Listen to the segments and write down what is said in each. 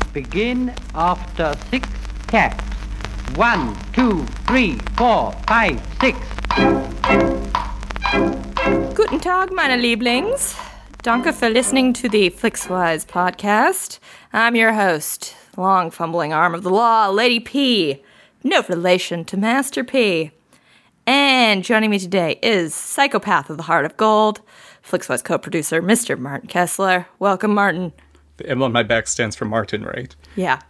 begin after 6 taps. 1, 2, 3, 4, 5, 6. Guten Tag, meine Lieblings. Danke for listening to the Flixwise podcast. I'm your host, long fumbling arm of the law, Lady P. No relation to Master P. And joining me today is Psychopath of the Heart of Gold, Flixwise co-producer, Mr. Martin Kessler. Welcome, Martin. The emblem on my back stands for Martin, right? Yeah.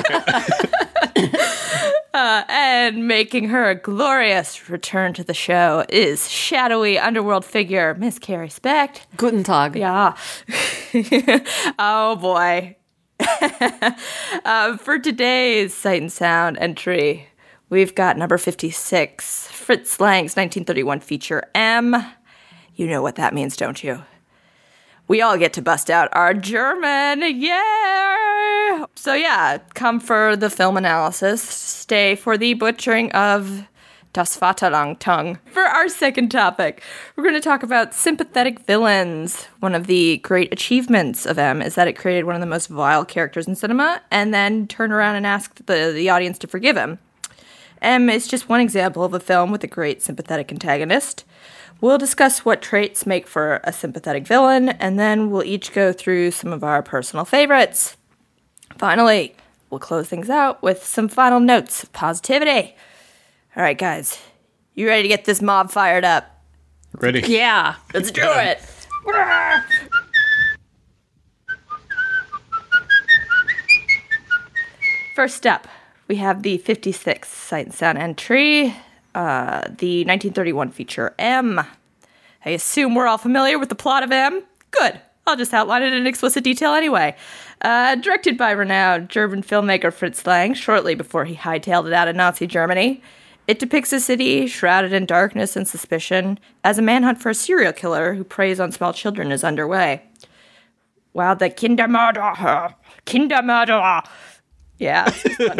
And making her glorious return to the show is shadowy underworld figure, Miss Carrie Specht. Guten Tag. Yeah. Oh, boy. For today's Sight and Sound entry, we've got number 56, Fritz Lang's 1931 feature M. You know what that means, don't you? We all get to bust out our German, yeah! So yeah, come for the film analysis, stay for the butchering of Das Vaterland. For our second topic, we're going to talk about sympathetic villains. One of the great achievements of M is that it created one of the most vile characters in cinema, and then turned around and asked the audience to forgive him. M is just one example of a film with a great sympathetic antagonist. We'll discuss what traits make for a sympathetic villain, and then we'll each go through some of our personal favorites. Finally, we'll close things out with some final notes of positivity. All right, guys, you ready to get this mob fired up? Ready? Yeah. Let's do it! First up, we have the 56th Sight and Sound entry, the 1931 feature M. I assume we're all familiar with the plot of M? Good. I'll just outline it in explicit detail anyway. Directed by renowned German filmmaker Fritz Lang shortly before he hightailed it out of Nazi Germany, it depicts a city shrouded in darkness and suspicion as a manhunt for a serial killer who preys on small children is underway. While the Kindermörderer. Yeah.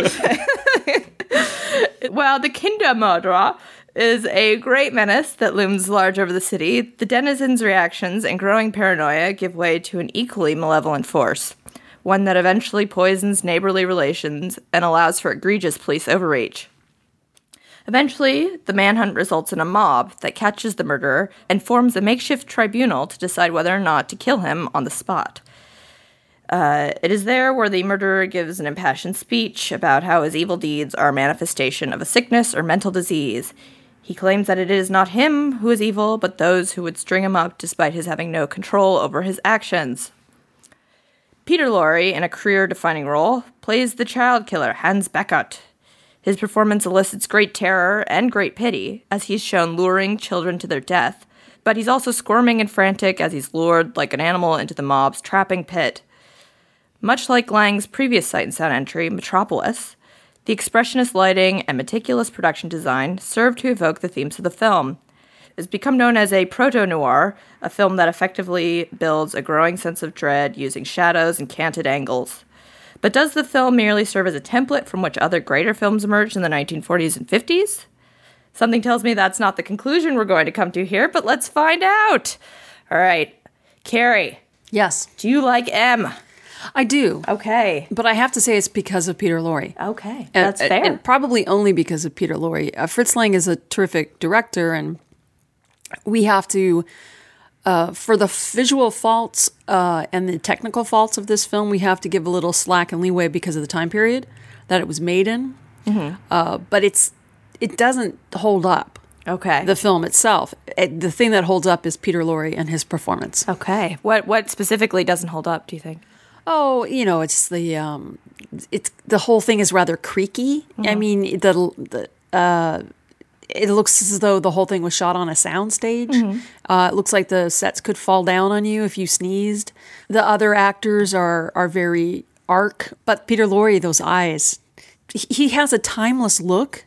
While the Kindermörderer is a great menace that looms large over the city, the denizens' reactions and growing paranoia give way to an equally malevolent force, one that eventually poisons neighborly relations and allows for egregious police overreach. Eventually, the manhunt results in a mob that catches the murderer and forms a makeshift tribunal to decide whether or not to kill him on the spot. It is there where the murderer gives an impassioned speech about how his evil deeds are a manifestation of a sickness or mental disease. He claims that it is not him who is evil, but those who would string him up despite his having no control over his actions. Peter Lorre, in a career-defining role, plays the child killer Hans Beckert. His performance elicits great terror and great pity, as he's shown luring children to their death, but he's also squirming and frantic as he's lured like an animal into the mob's trapping pit. Much like Lang's previous Sight and Sound entry, Metropolis, the expressionist lighting and meticulous production design serve to evoke the themes of the film. It's become known as a proto-noir, a film that effectively builds a growing sense of dread using shadows and canted angles. But does the film merely serve as a template from which other greater films emerged in the 1940s and 50s? Something tells me that's not the conclusion we're going to come to here, but let's find out! All right, Carrie. Yes. Do you like M? I do. Okay. But I have to say it's because of Peter Lorre. Okay. That's fair. And probably only because of Peter Lorre. Fritz Lang is a terrific director, and we have to, for the visual faults and the technical faults of this film, we have to give a little slack and leeway because of the time period that it was made in. Mm-hmm. But it doesn't hold up. Okay. The film itself. The thing that holds up is Peter Lorre and his performance. Okay. What specifically doesn't hold up, do you think? Oh, it's the whole thing is rather creaky. Mm-hmm. I mean, it looks as though the whole thing was shot on a soundstage. Mm-hmm. It looks like the sets could fall down on you if you sneezed. The other actors are very arc, but Peter Lorre, those eyes, he has a timeless look.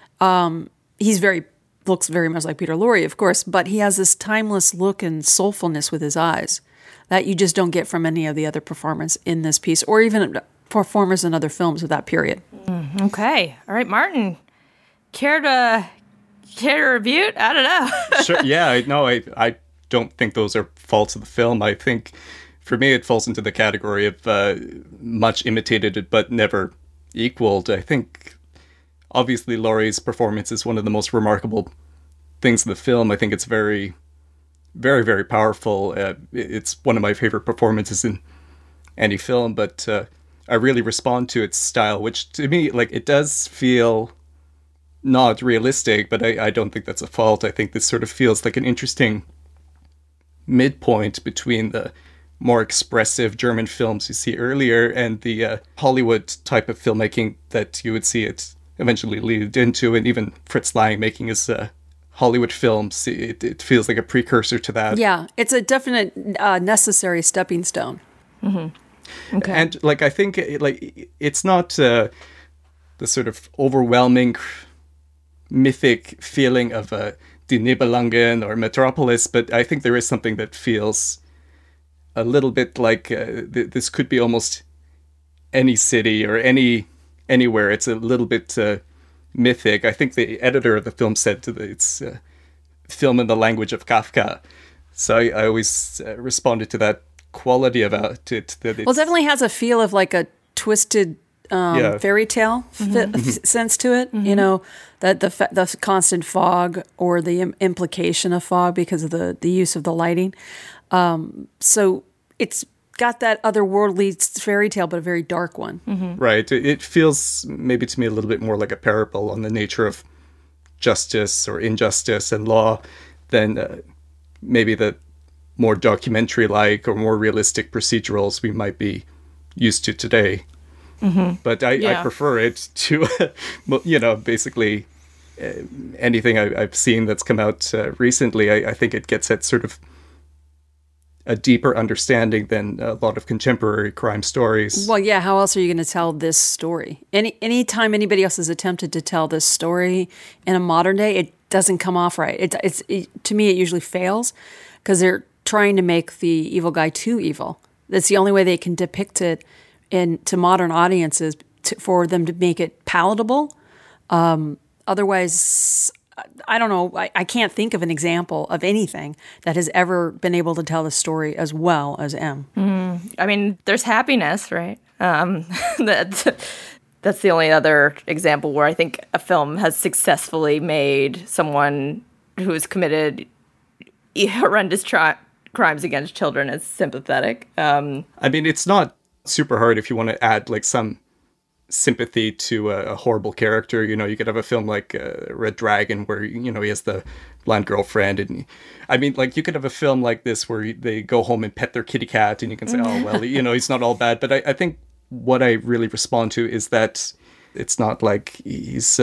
Looks very much like Peter Lorre, of course, but he has this timeless look and soulfulness with his eyes that you just don't get from any of the other performers in this piece, or even performers in other films of that period. Okay. All right, Martin. Care to review it? I don't know. Sure. Yeah. No, I don't think those are faults of the film. I think for me, it falls into the category of much imitated but never equaled. I think, obviously, Laurie's performance is one of the most remarkable things in the film. I think it's very, very, very powerful. It's one of my favorite performances in any film, but I really respond to its style, which to me, like, it does feel not realistic, but I don't think that's a fault. I think this sort of feels like an interesting midpoint between the more expressive German films you see earlier and the Hollywood type of filmmaking that you would see it eventually lead into, and even Fritz Lang making his Hollywood films. It feels like a precursor to that. Yeah, it's a definite necessary stepping stone. Mm-hmm. Okay. And like I think it's not the sort of overwhelming mythic feeling of Die Nibelungen or Metropolis, but I think there is something that feels a little bit like this could be almost any city or anywhere. It's a little bit mythic. I think the editor of the film said it's film in the language of Kafka. So I always responded to that quality about it. That Well, it definitely has a feel of like a twisted fairy tale sense to it. You know, that the constant fog or the implication of fog because of the use of the lighting. So it's got that otherworldly fairy tale, but a very dark one. Right. It feels maybe to me a little bit more like a parable on the nature of justice or injustice and law than maybe the more documentary-like or more realistic procedurals we might be used to today. But I prefer it to, basically anything I've seen that's come out recently. I think it gets at sort of a deeper understanding than a lot of contemporary crime stories. Well, yeah, how else are you going to tell this story? Anytime anybody else has attempted to tell this story in a modern day, it doesn't come off right. To me, it usually fails because they're trying to make the evil guy too evil. That's the only way they can depict it to modern audiences for them to make it palatable. Otherwise, I don't know. I can't think of an example of anything that has ever been able to tell the story as well as M. I mean, there's Happiness, right? That's the only other example where I think a film has successfully made someone who has committed horrendous crimes against children as sympathetic. I mean, it's not super hard if you want to add like some sympathy to a horrible character. You could have a film like Red Dragon where he has the blonde girlfriend, and I mean, like, you could have a film like this where they go home and pet their kitty cat, and you can say, oh well, he's not all bad. But I think what I really respond to is that it's not like he's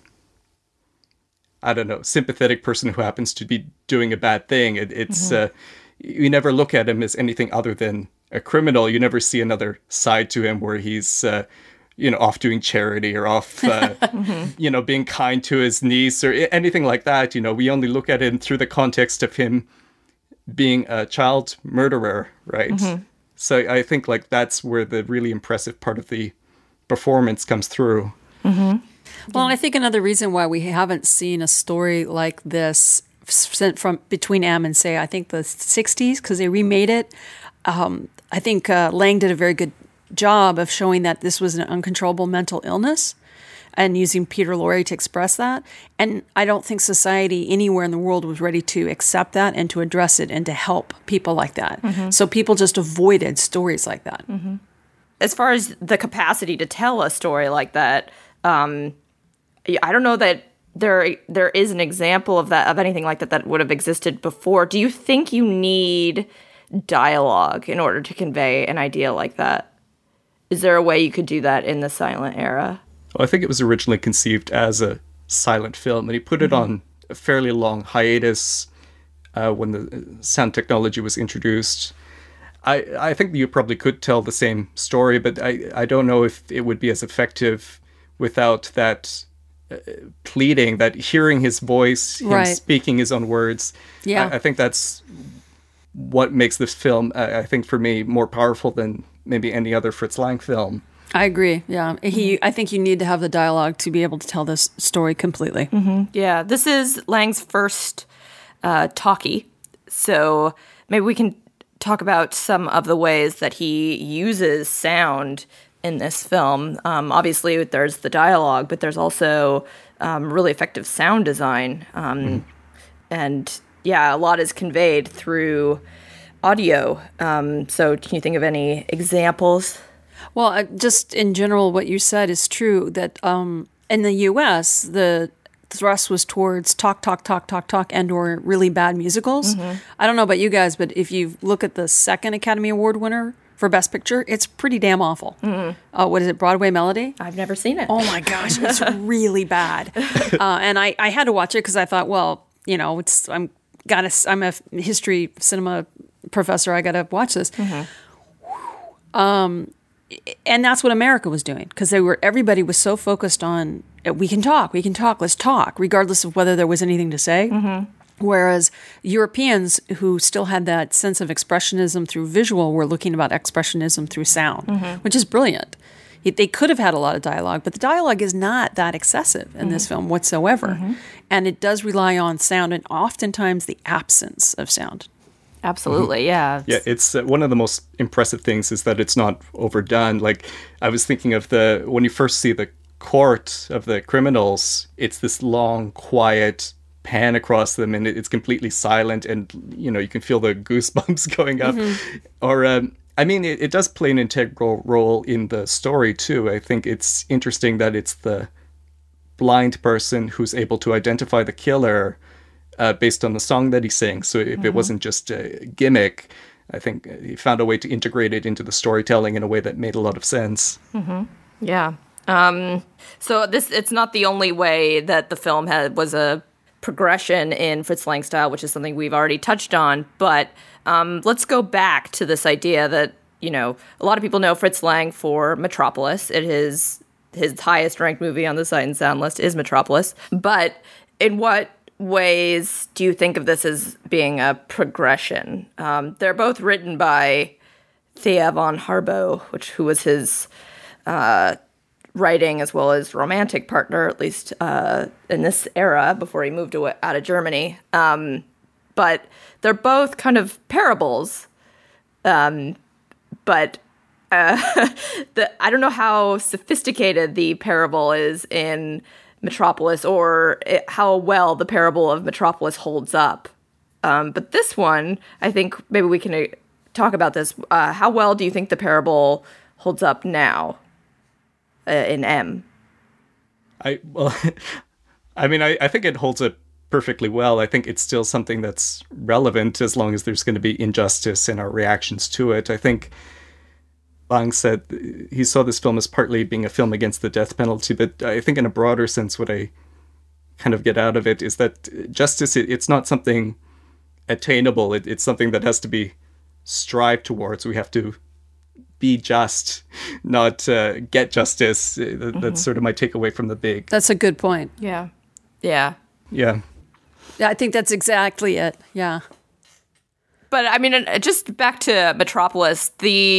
I don't know, sympathetic person who happens to be doing a bad thing. It's you never look at him as anything other than a criminal. You never see another side to him where he's off doing charity or off, being kind to his niece or anything like that. We only look at him through the context of him being a child murderer, right? So I think like that's where the really impressive part of the performance comes through. Well, I think another reason why we haven't seen a story like this sent from between M and say, I think the 60s, because they remade it. I think Lang did a very good job of showing that this was an uncontrollable mental illness and using Peter Lorre to express that. And I don't think society anywhere in the world was ready to accept that and to address it and to help people like that. So people just avoided stories like that. As far as the capacity to tell a story like that, I don't know that there is an example of anything like that would have existed before. Do you think you need dialogue in order to convey an idea like that? Is there a way you could do that in the silent era? Well, I think it was originally conceived as a silent film, and he put it on a fairly long hiatus when the sound technology was introduced. I think you probably could tell the same story, but I don't know if it would be as effective without that pleading, that hearing his voice, him speaking his own words. Yeah. I think that's what makes this film, I think for me, more powerful than maybe any other Fritz Lang film. I agree. Yeah. I think you need to have the dialogue to be able to tell this story completely. Yeah. This is Lang's first talkie. So maybe we can talk about some of the ways that he uses sound in this film. Obviously, there's the dialogue, but there's also really effective sound design. And yeah, a lot is conveyed through audio. So can you think of any examples? Well, just in general, what you said is true, that in the U.S., the thrust was towards talk, talk, talk, talk, talk, and or really bad musicals. I don't know about you guys, but if you look at the second Academy Award winner for Best Picture, it's pretty damn awful. What is it, Broadway Melody? I've never seen it. Oh my gosh, it's really bad. And I had to watch it because I thought, well, you know, I'm a history cinema professor. I got to watch this. And that's what America was doing, because everybody was so focused on we can talk, let's talk, regardless of whether there was anything to say. Whereas Europeans, who still had that sense of expressionism through visual, were looking about expressionism through sound, which is brilliant. They could have had a lot of dialogue, but the dialogue is not that excessive in this film whatsoever. And it does rely on sound, and oftentimes the absence of sound. Absolutely, yeah. Yeah, it's one of the most impressive things is that it's not overdone. Like, I was thinking of when you first see the court of the criminals, it's this long, quiet pan across them, and it's completely silent, and, you know, you can feel the goosebumps going up. Or, I mean, it does play an integral role in the story, too. I think it's interesting that it's the blind person who's able to identify the killer based on the song that he sings. So if it wasn't just a gimmick, I think he found a way to integrate it into the storytelling in a way that made a lot of sense. Yeah. So it's not the only way that the film was a progression in Fritz Lang style, which is something we've already touched on. But let's go back to this idea that, you know, a lot of people know Fritz Lang for Metropolis. It is his highest ranked movie on the Sight and Sound list is Metropolis. But in what ways do you think of this as being a progression? They're both written by Thea von Harbo, who was his writing as well as romantic partner, at least in this era before he moved out of Germany. But they're both kind of parables. But I don't know how sophisticated the parable is in Metropolis, or how well the parable of Metropolis holds up. But this one, I think maybe we can talk about this. How well do you think the parable holds up now in M? I think it holds up perfectly well. I think it's still something that's relevant as long as there's going to be injustice in our reactions to it. I think Lang said he saw this film as partly being a film against the death penalty, but I think in a broader sense what I kind of get out of it is that justice, it's not something attainable. It's something that has to be strived towards. We have to be just, not get justice. That's sort of my takeaway from the big. That's a good point. Yeah. Yeah. Yeah, I think that's exactly it. Yeah. But I mean, just back to Metropolis,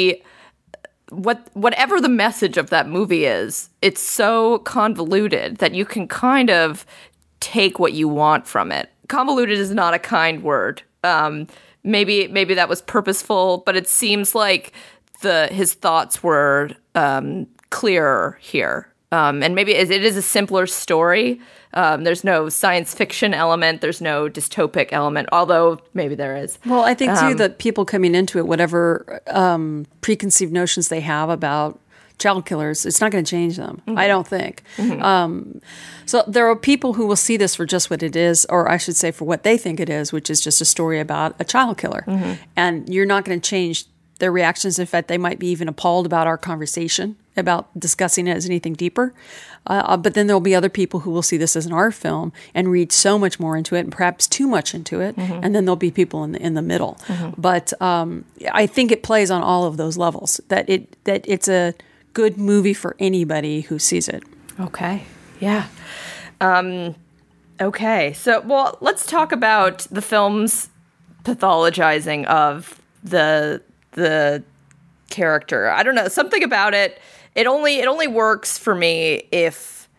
whatever the message of that movie is, it's so convoluted that you can kind of take what you want from it. Convoluted is not a kind word. Maybe that was purposeful, but it seems like his thoughts were clearer here. And maybe it is a simpler story. There's no science fiction element. There's no dystopic element, although maybe there is. Well, I think, too, that people coming into it, whatever preconceived notions they have about child killers, it's not going to change them, I don't think. So there are people who will see this for just what it is, or I should say for what they think it is, which is just a story about a child killer. And you're not going to change their reactions. In fact, they might be even appalled about our conversation about discussing it as anything deeper. But then there'll be other people who will see this as an art film and read so much more into it, and perhaps too much into it. And then there'll be people in the middle. But I think it plays on all of those levels, that it's a good movie for anybody who sees it. Okay. Yeah. Okay. So, well, let's talk about the film's pathologizing of the character. I don't know, something about it. It only works for me if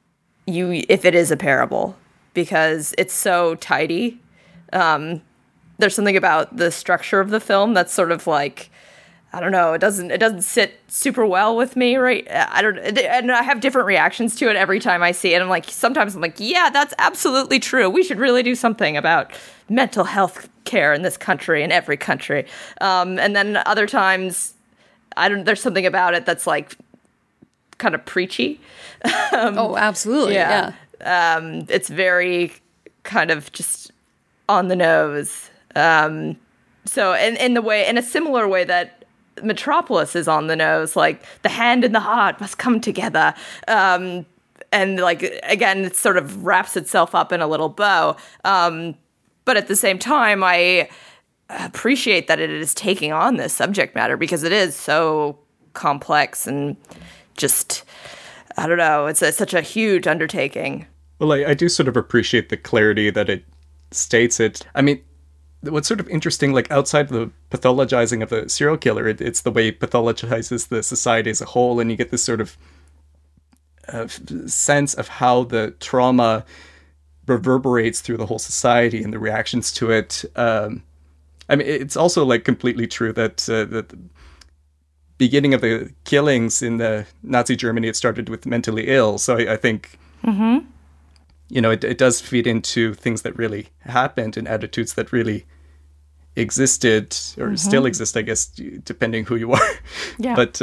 it is a parable, because it's so tidy. there's something about the structure of the film that's sort of like, I don't know, it doesn't sit super well with me, right? And I have different reactions to it every time I see it. I'm like, sometimes I'm like, yeah, that's absolutely true. We should really do something about mental health care in this country, in every country. And then other times, there's something about it that's like kind of preachy. Oh, absolutely. Yeah. It's very kind of just on the nose. So in a similar way that Metropolis is on the nose, like the hand and the heart must come together. And like, again, it sort of wraps itself up in a little bow. But at the same time, I appreciate that it is taking on this subject matter because it is so complex and just, I don't know, it's such a huge undertaking. Well, I do sort of appreciate the clarity that it states it. I mean, what's sort of interesting, like outside the pathologizing of the serial killer, it's the way it pathologizes the society as a whole, and you get this sort of sense of how the trauma reverberates through the whole society and the reactions to it. I mean, it's also like completely true that the beginning of the killings in the Nazi Germany, it started with mentally ill. So I think, you know, it does feed into things that really happened and attitudes that really existed or still exist, I guess, depending who you are. Yeah. But,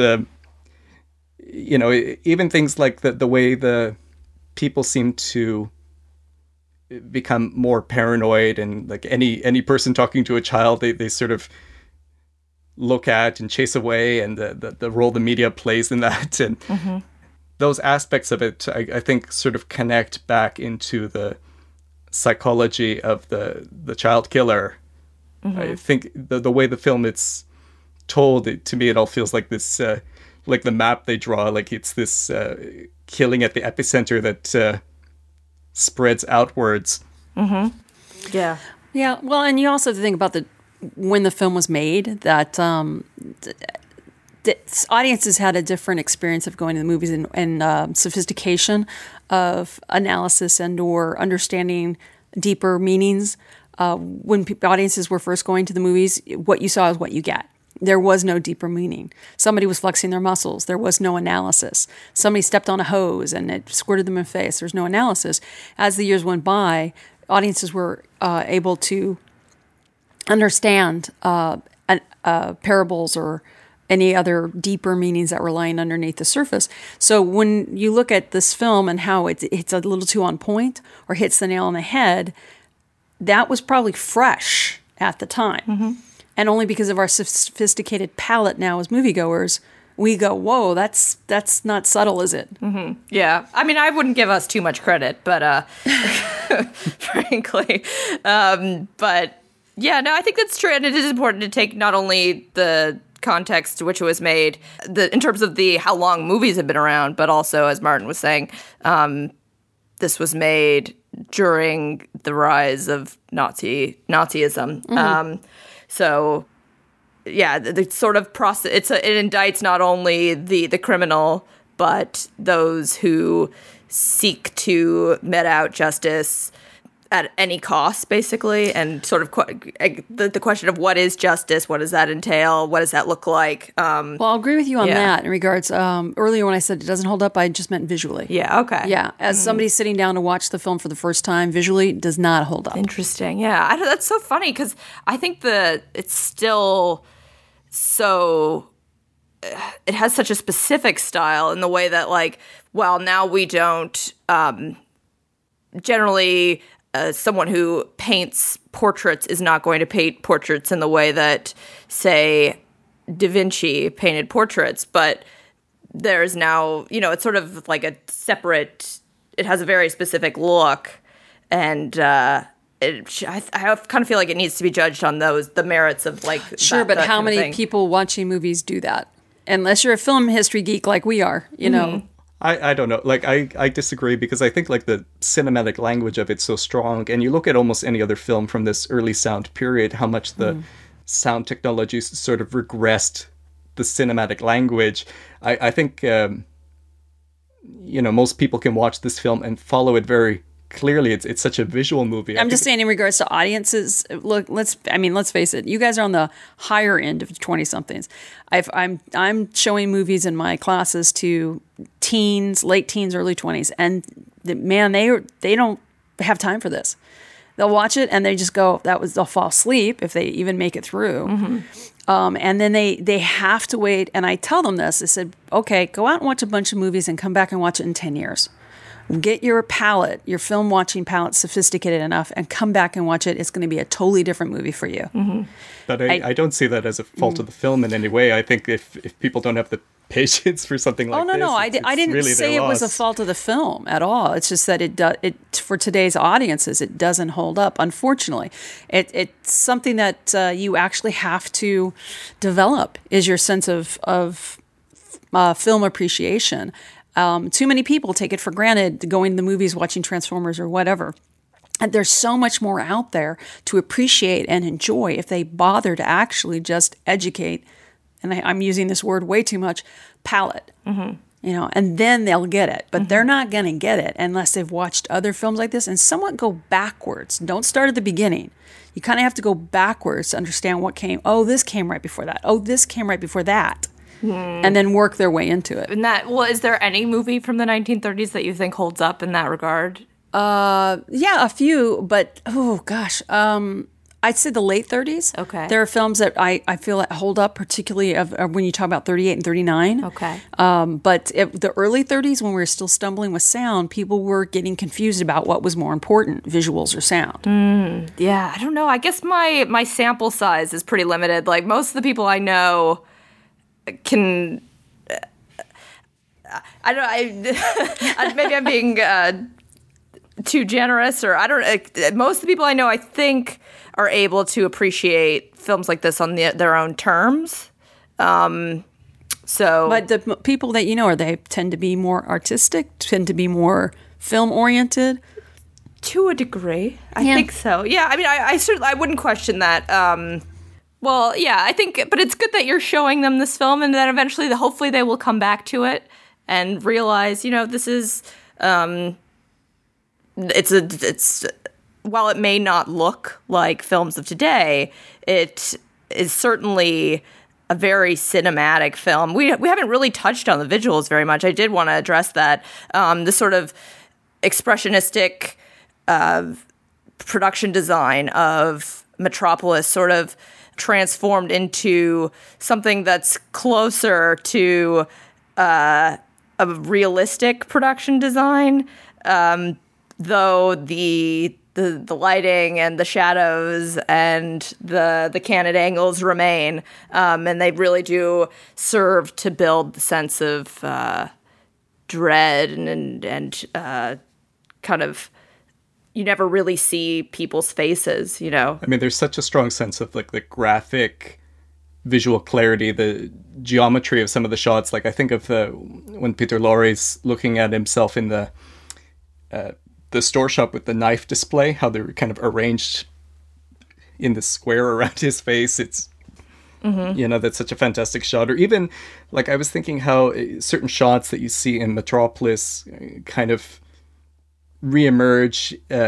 you know, even things like the way the people seem to become more paranoid, and like any person talking to a child, they sort of look at and chase away, and the role the media plays in that, and those aspects of it, I think, sort of connect back into the psychology of the child killer. I think the way the film it's told, to me, it all feels like this, like the map they draw, like it's this killing at the epicenter that spreads outwards. Yeah. Yeah, well, and you also have to think about when the film was made, that the audiences had a different experience of going to the movies and sophistication of analysis and or understanding deeper meanings. When audiences were first going to the movies, what you saw is what you get. There was no deeper meaning. Somebody was flexing their muscles. There was no analysis. Somebody stepped on a hose and it squirted them in the face. There's no analysis. As the years went by, audiences were able to understand parables or any other deeper meanings that were lying underneath the surface. So when you look at this film and how it's a little too on point or hits the nail on the head, that was probably fresh at the time. And only because of our sophisticated palate now as moviegoers, we go, whoa, that's not subtle, is it? Yeah. I mean, I wouldn't give us too much credit, but frankly. But yeah, no, I think that's true. And it is important to take not only the context to which it was made, in terms of how long movies have been around, but also, as Martin was saying, this was made during the rise of Nazism. So, yeah, the sort of process, it indicts not only the criminal, but those who seek to mete out justice at any cost, basically, and sort of the question of what is justice, what does that entail, what does that look like? Well, I'll agree with you on that in regards. Earlier when I said it doesn't hold up, I just meant visually. Yeah, okay. Yeah, as somebody sitting down to watch the film for the first time, visually it does not hold up. Interesting. Yeah, that's so funny because I think it's still so. It has such a specific style in the way that, like, well, now we don't generally. Someone who paints portraits is not going to paint portraits in the way that, say, Da Vinci painted portraits. Kind there's now, it's sort of like a separate, it has a very specific look. And I kind of feel like it needs to be judged on the merits of, like, sure, but how many people watching movies do that? Unless you're a film history geek like we are, you know. I don't know. Like, I disagree because I think, like, the cinematic language of it's so strong. And you look at almost any other film from this early sound period, how much the sound technology sort of regressed the cinematic language. I think, most people can watch this film and follow it very clearly it's such a visual movie. I'm just saying in regards to audiences, look, let's face it, you guys are on the higher end of 20-somethings. I'm showing movies in my classes to teens, late teens, early 20s, and they don't have time for this. They'll watch it and they just go, they'll fall asleep if they even make it through. And then they have to wait. And I tell them this, I said, okay, go out and watch a bunch of movies and come back and watch it in 10 years. Get your palette, your film watching palette sophisticated enough and come back and watch it. It's going to be a totally different movie for you. But I don't see that as a fault of the film in any way. I think if people don't have the patience for something like this. I didn't really say it was a fault of the film at all. It's just that it for today's audiences, it doesn't hold up, unfortunately. It's something that you actually have to develop, is your sense of film appreciation. Too many people take it for granted going to the movies, watching Transformers or whatever. And there's so much more out there to appreciate and enjoy if they bother to actually just educate, and I'm using this word way too much, palate. And then they'll get it. But they're not going to get it unless they've watched other films like this and somewhat go backwards. Don't start at the beginning. You kind of have to go backwards to understand what came. Oh, this came right before that. Oh, this came right before that. And then work their way into it. And is there any movie from the 1930s that you think holds up in that regard? Yeah, a few, but oh gosh, I'd say the late 30s. Okay. There are films that I feel that hold up, particularly of when you talk about 38 and 39. Okay. But the early 30s, when we were still stumbling with sound, people were getting confused about what was more important, visuals or sound. Yeah, I don't know. I guess my sample size is pretty limited. Like most of the people I know can. I don't. Maybe I'm being too generous, or I don't. Most of the people I know, I think, are able to appreciate films like this on their own terms. But the people that you know, they tend to be more artistic, tend to be more film oriented. To a degree, I think so. Yeah, I mean, I certainly I wouldn't question that. Well, yeah, I think, but it's good that you're showing them this film, and then eventually, hopefully, they will come back to it and realize, this is, it's while it may not look like films of today, it is certainly a very cinematic film. We haven't really touched on the visuals very much. I did want to address that, the sort of expressionistic production design of Metropolis, sort of transformed into something that's closer to a realistic production design, though the lighting and the shadows and the candid angles remain, and they really do serve to build the sense of dread and kind of. You never really see people's faces, I mean, there's such a strong sense of like the graphic visual clarity, the geometry of some of the shots. Like I think of when Peter Lorre's looking at himself in the store shop with the knife display, how they're kind of arranged in the square around his face. It's, that's such a fantastic shot. Or even like I was thinking how certain shots that you see in Metropolis kind of reemerge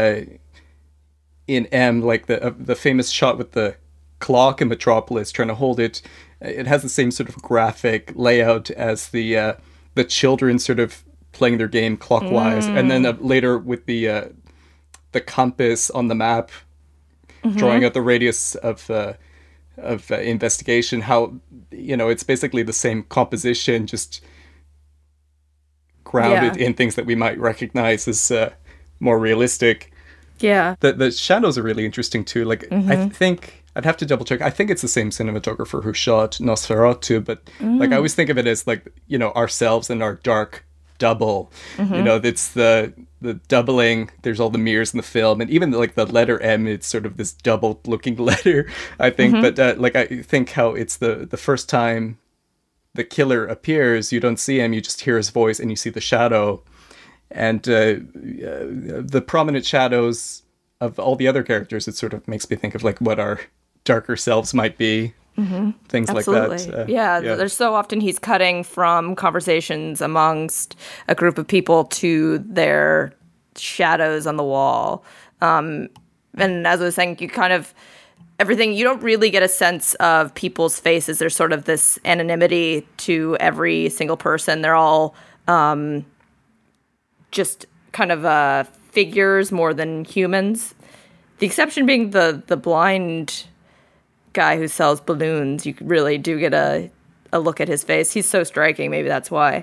in M, like the famous shot with the clock in Metropolis, trying to hold it. It has the same sort of graphic layout as the children sort of playing their game clockwise, and then later with the compass on the map, drawing out the radius of investigation. How it's basically the same composition, just grounded in things that we might recognize as more realistic. Yeah. The shadows are really interesting too. Like I think I'd have to double check. I think it's the same cinematographer who shot Nosferatu, but like I always think of it as like, ourselves and our dark double. It's the doubling. There's all the mirrors in the film, and even like the letter M, it's sort of this double looking letter, I think. But like I think how it's the first time the killer appears, you don't see him, you just hear his voice and you see the shadow. And the prominent shadows of all the other characters, it sort of makes me think of like what our darker selves might be. Things Absolutely. like that. Yeah, there's so often he's cutting from conversations amongst a group of people to their shadows on the wall. And as I was saying, you kind of everything, you don't really get a sense of people's faces. There's sort of this anonymity to every single person. They're all just kind of figures more than humans. The exception being the blind guy who sells balloons. You really do get a look at his face. He's so striking. Maybe that's why.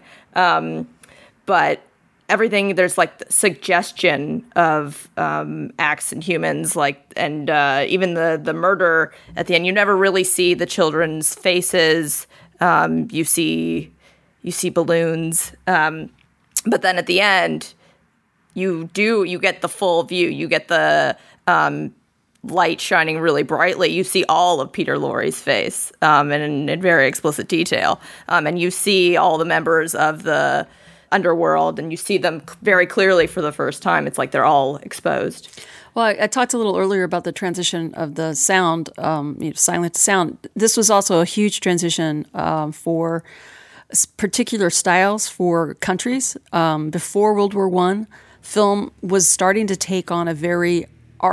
But everything, there's like suggestion of acts and humans, and even the murder at the end. You never really see the children's faces. You see balloons, but then at the end, you get the full view. You get the light shining really brightly. You see all of Peter Lorre's face, and in very explicit detail. And you see all the members of the underworld, and you see them very clearly for the first time. It's like they're all exposed. Well, I talked a little earlier about the transition of the sound, silent to sound. This was also a huge transition for particular styles for countries. Before World War I, film was starting to take on a very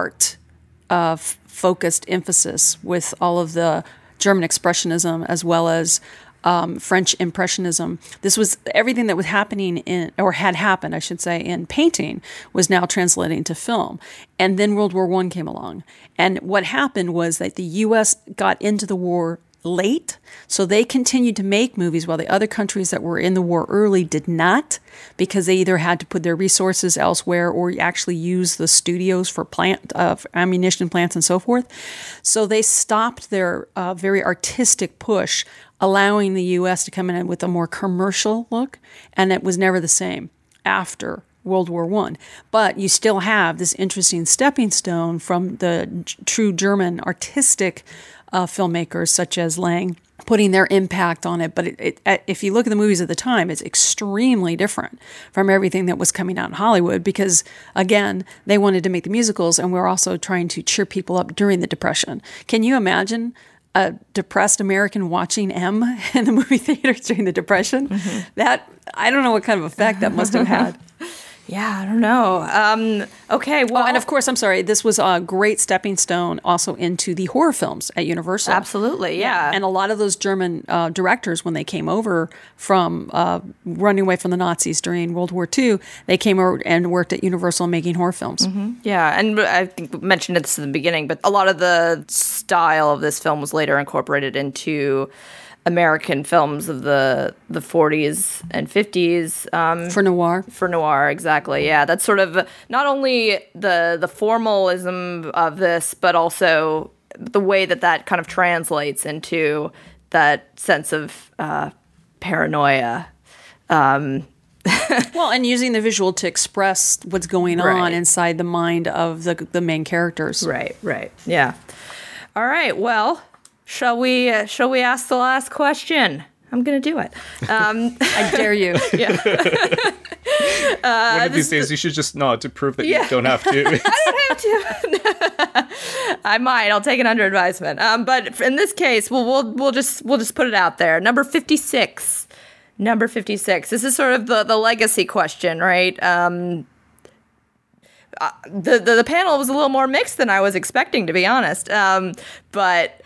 art-focused emphasis with all of the German Expressionism as well as French Impressionism. This was everything that was happening had happened, I should say, in painting was now translating to film. And then World War I came along. And what happened was that the U.S. got into the war late, so they continued to make movies while the other countries that were in the war early did not, because they either had to put their resources elsewhere or actually use the studios for ammunition plants and so forth. So they stopped their very artistic push, allowing the U.S. to come in with a more commercial look, and it was never the same after World War I. But you still have this interesting stepping stone from the true German artistic filmmakers such as Lang putting their impact on it. But if you look at the movies at the time, it's extremely different from everything that was coming out in Hollywood because, again, they wanted to make the musicals and we're also trying to cheer people up during the Depression. Can you imagine a depressed American watching M in the movie theaters during the Depression? Mm-hmm. That, I don't know what kind of effect that must have had. Yeah, I don't know. Okay, well... Oh, and of course, I'm sorry, this was a great stepping stone also into the horror films at Universal. Absolutely, yeah. And a lot of those German directors, when they came over from running away from the Nazis during World War II, they came over and worked at Universal making horror films. Mm-hmm. Yeah, and I think we mentioned this in the beginning, but a lot of the style of this film was later incorporated into American films of the 40s and 50s. For noir, exactly. Yeah, that's sort of not only the formalism of this, but also the way that kind of translates into that sense of paranoia. Well, and using the visual to express what's going on inside the mind of the main characters. Right. Yeah. All right, well... Shall we ask the last question? I'm going to do it. I dare you. Yeah. One of these days you should just nod to prove that you don't have to. I don't have to. I might. I'll take it under advisement. But in this case, we'll just put it out there. Number 56. This is sort of the legacy question, right? The panel was a little more mixed than I was expecting, to be honest. But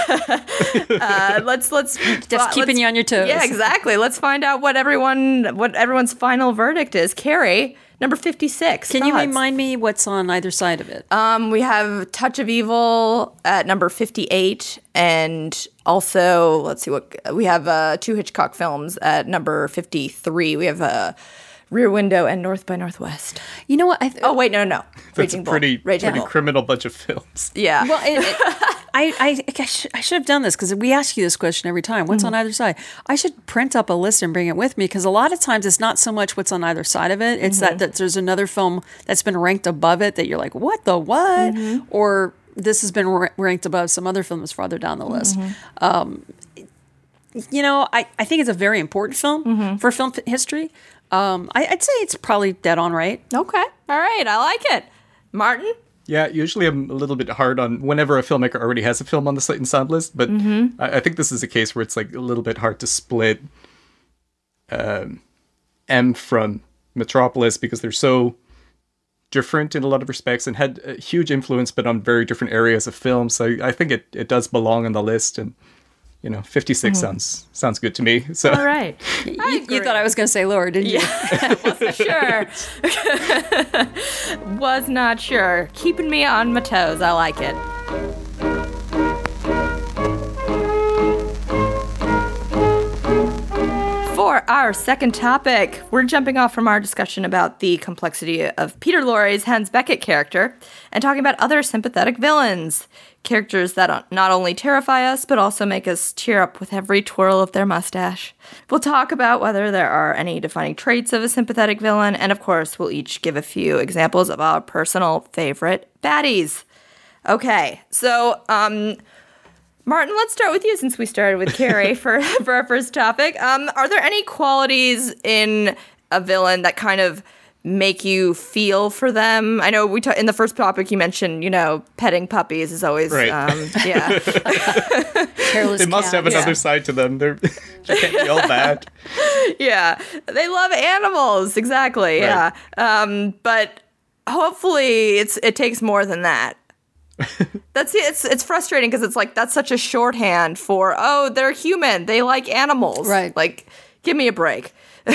let's just keeping you on your toes. Yeah, exactly. Let's find out what everyone's final verdict is. Carrie, number 56. Can you remind me what's on either side of it? We have Touch of Evil at number 58, and also let's see what we have. Two Hitchcock films at number 53. We have Rear Window and North by Northwest. You know what? Oh, wait, no. That's a pretty criminal bunch of films. Yeah. Well, I should have done this because we ask you this question every time. What's on either side? I should print up a list and bring it with me because a lot of times it's not so much what's on either side of it. It's that there's another film that's been ranked above it that you're like, what the what? Mm-hmm. Or this has been ranked above some other film that's farther down the list. You know, I think it's a very important film for film history. I'd say it's probably dead on right. Okay. All right. I like it. Martin? Yeah, usually I'm a little bit hard on whenever a filmmaker already has a film on the Sight and Sound list, but I think this is a case where it's like a little bit hard to split M from Metropolis because they're so different in a lot of respects and had a huge influence, but on very different areas of film. So I think it does belong on the list. And 56 sounds good to me. So All right. You thought I was going to say lower, didn't you? Wasn't sure. Was not sure. Keeping me on my toes. I like it. For our second topic, we're jumping off from our discussion about the complexity of Peter Lorre's Hans Beckett character and talking about other sympathetic villains. Characters that not only terrify us, but also make us tear up with every twirl of their mustache. We'll talk about whether there are any defining traits of a sympathetic villain, and of course, we'll each give a few examples of our personal favorite baddies. Okay, so, Martin, let's start with you since we started with Carrie for our first topic. Are there any qualities in a villain that kind of make you feel for them? I know in the first topic you mentioned, petting puppies is always, right. Yeah. Careless they must cat. have another side to them. They can't be all bad. Yeah, they love animals, exactly. Right. Yeah, but hopefully it takes more than that. It's frustrating because it's like that's such a shorthand for they're human, they like animals, right? Like, give me a break.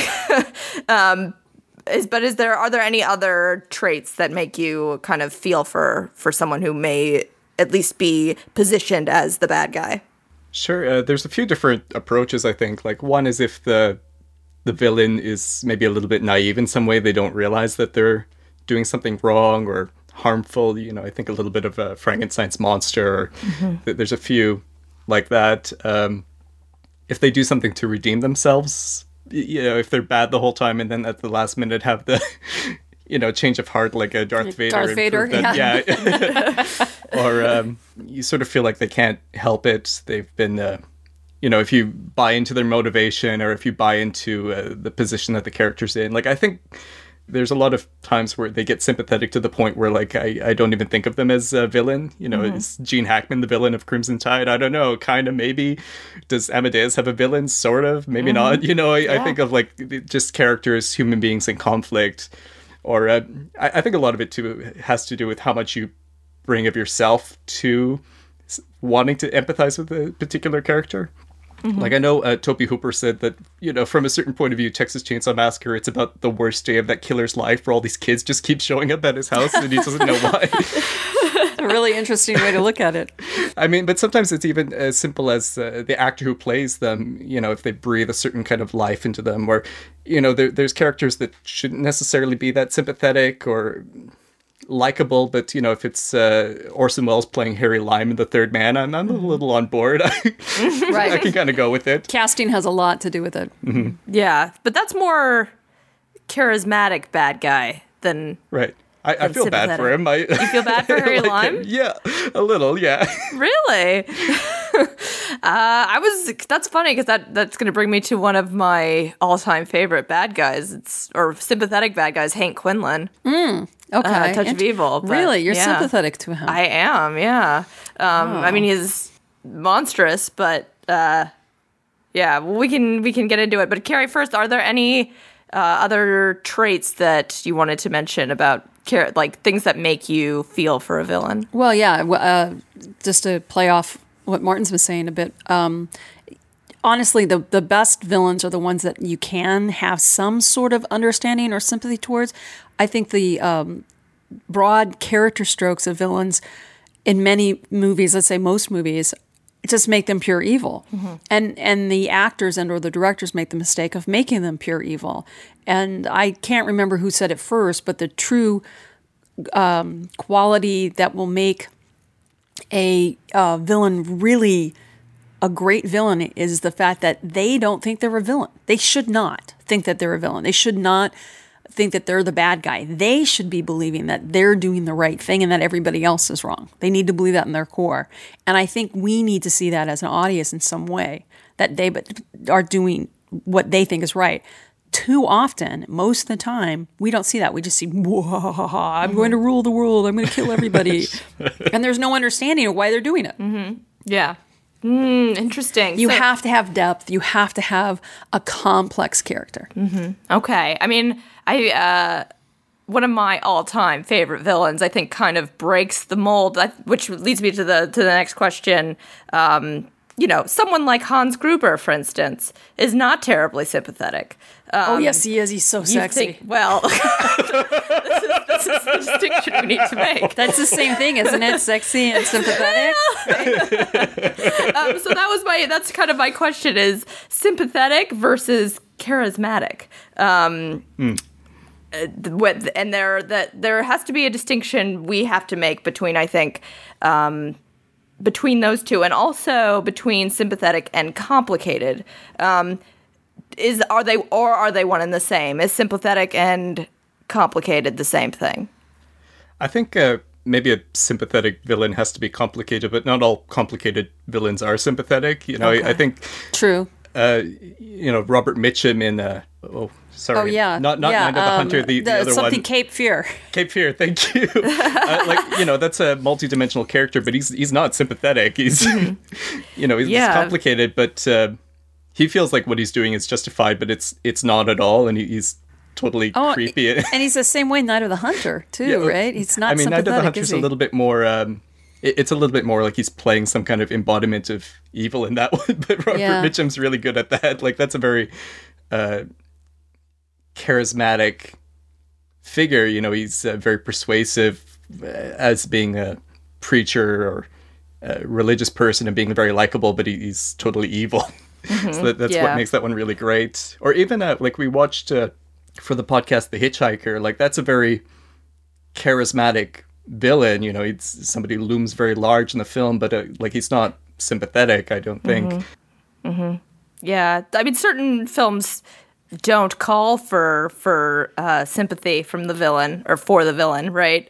Are there any other traits that make you kind of feel for someone who may at least be positioned as the bad guy? Sure. There's a few different approaches, I think. Like, one is if the villain is maybe a little bit naive in some way, they don't realize that they're doing something wrong or harmful. I think a little bit of a Frankenstein's monster. There's a few like that. If they do something to redeem themselves, if they're bad the whole time and then at the last minute have the, change of heart like a Darth Vader. Darth Vader, yeah. Or you sort of feel like they can't help it. They've been, if you buy into their motivation or if you buy into the position that the character's in. Like, I think there's a lot of times where they get sympathetic to the point where, like, I don't even think of them as a villain. Is Gene Hackman the villain of Crimson Tide? I don't know. Kind of, maybe. Does Amadeus have a villain? Sort of. Maybe not. I think of, like, just characters, human beings in conflict. Or I think a lot of it, too, has to do with how much you bring of yourself to wanting to empathize with a particular character. Like, I know Tobe Hooper said that, from a certain point of view, Texas Chainsaw Massacre, it's about the worst day of that killer's life where all these kids just keep showing up at his house and he doesn't know why. A really interesting way to look at it. I mean, but sometimes it's even as simple as the actor who plays them, if they breathe a certain kind of life into them, or, there's characters that shouldn't necessarily be that sympathetic or likable, but if it's Orson Welles playing Harry Lime in The Third Man, I'm a little on board. Right. I can kind of go with it. Casting has a lot to do with it. Yeah, but that's more charismatic bad guy than Right. I feel bad for him. You feel bad for Harry Lime? Yeah, a little, yeah. Really? That's funny because that's going to bring me to one of my all-time favorite bad guys, or sympathetic bad guys, Hank Quinlan. Okay. Touch of Evil. But, Really? You're yeah. sympathetic to him. I am, yeah. I mean, he's monstrous, but yeah, we can get into it. But Carrie, first, are there any other traits that you wanted to mention about like things that make you feel for a villain? Well, yeah. Just to play off what Martin's been saying a bit. Honestly, the best villains are the ones that you can have some sort of understanding or sympathy towards. I think the broad character strokes of villains in many movies, let's say most movies, just make them pure evil. And the actors and or the directors make the mistake of making them pure evil. And I can't remember who said it first, but the true quality that will make a villain really a great villain is the fact that they don't think they're a villain. They should not think that they're a villain. They should not think that they're the bad guy. They should be believing that they're doing the right thing and that everybody else is wrong. They need to believe that in their core. And I think we need to see that as an audience in some way, that they are doing what they think is right. Too often, most of the time, we don't see that. We just see, I'm going to rule the world. I'm going to kill everybody. And there's no understanding of why they're doing it. Yeah. Interesting. You have to have depth. You have to have a complex character. Okay. I mean, one of my all-time favorite villains. I think kind of breaks the mold, which leads me to the next question. Someone like Hans Gruber, for instance, is not terribly sympathetic. Oh, yes, he is. He's so sexy. Well, this is the distinction we need to make. That's the same thing, isn't it? Sexy and sympathetic? So that's kind of my question is sympathetic versus charismatic. And there has to be a distinction we have to make between, I think, between those two, and also between sympathetic and complicated. Are they one and the same? Is sympathetic and complicated the same thing? I think maybe a sympathetic villain has to be complicated, but not all complicated villains are sympathetic. Okay. I think true. Robert Mitchum in Oh yeah, not Night of the Hunter, the other something one. Cape Fear. Cape Fear, thank you. That's a multi-dimensional character, but he's not sympathetic. He's he's complicated, but he feels like what he's doing is justified, but it's not at all, and he's totally creepy. And he's the same way in Night of the Hunter too, right? He's not. Night of the Hunter's a little bit more. It's a little bit more like he's playing some kind of embodiment of evil in that one, but Robert Mitchum's really good at that. Like that's a very charismatic figure. He's very persuasive as being a preacher or a religious person and being very likable, but he's totally evil. Mm-hmm. So that's what makes that one really great. Or even like we watched for the podcast The Hitchhiker, like that's a very charismatic villain. He's somebody who looms very large in the film, but he's not sympathetic, I don't think. Mm-hmm. Mm-hmm. Yeah, I mean certain films don't call for sympathy from the villain or for the villain, right?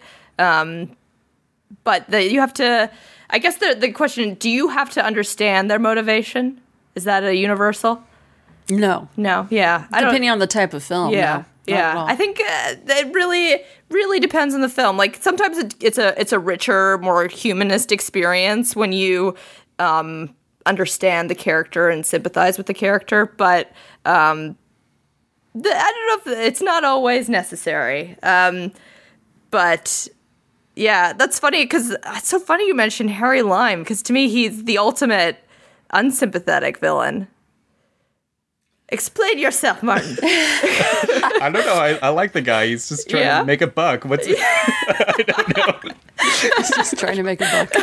But you have to. I guess the question: do you have to understand their motivation? Is that a universal? No. Yeah. Depending on the type of film. Yeah. No, yeah. I think it really depends on the film. Like sometimes it's a richer, more humanist experience when you understand the character and sympathize with the character, but. I don't know if it's not always necessary. But yeah, that's funny because it's so funny you mentioned Harry Lime because to me he's the ultimate unsympathetic villain. Explain yourself, Martin. I don't know. I like the guy. He's just trying to make a buck. What's I don't know. He's just trying to make a buck.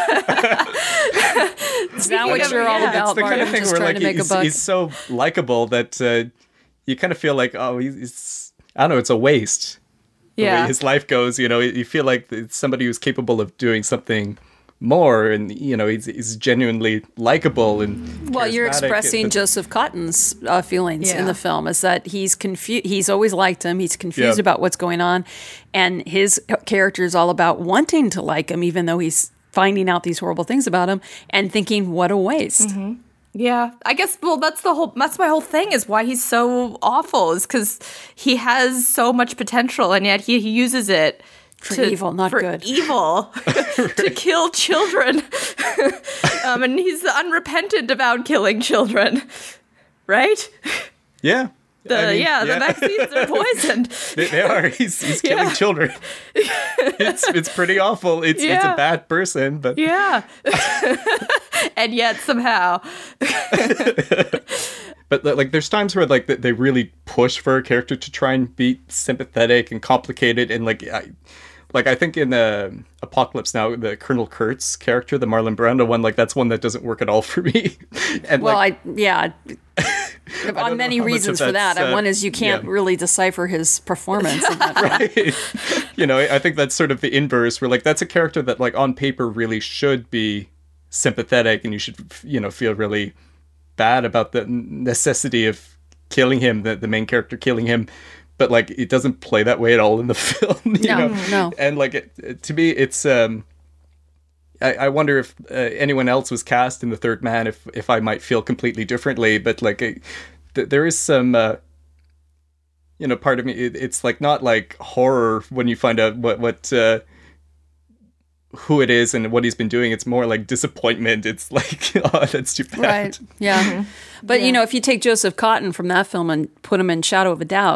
Is that what you're all about, It's the Martin? kind of thing Just where trying like to make a buck. he's so likable that you kind of feel like, he's I don't know, it's a waste. The way his life goes, you feel like it's somebody who's capable of doing something more, and he's genuinely likable and well, you're charismatic, expressing but Joseph Cotton's feelings in the film is that he's confused. He's always liked him. He's confused about what's going on, and his character is all about wanting to like him, even though he's finding out these horrible things about him and thinking, "What a waste." Mm-hmm. Yeah, I guess. Well, that's my whole thing is why he's so awful is because he has so much potential, and yet he uses it. For evil, not good. Evil, to kill children. And he's unrepentant about killing children, right? Yeah. The vaccines are poisoned. They are. He's killing children. It's pretty awful. It's a bad person, but and yet somehow. But like, there's times where like they really push for a character to try and be sympathetic and complicated, and I think in Apocalypse Now, the Colonel Kurtz character, the Marlon Brando one, like that's one that doesn't work at all for me. And on many reasons for that. One is you can't really decipher his performance in that right. I think that's sort of the inverse, where like that's a character that like on paper really should be sympathetic, and you should feel really bad about the necessity of killing him, the main character killing him. But like it doesn't play that way at all in the film, No. And like to me, it's I wonder if anyone else was cast in The Third Man, if I might feel completely differently. But like there is some part of me. It's like not like horror when you find out what who it is and what he's been doing. It's more like disappointment. It's like, oh, that's too bad. Right. Yeah. Mm-hmm. But if you take Joseph Cotton from that film and put him in Shadow of a Doubt,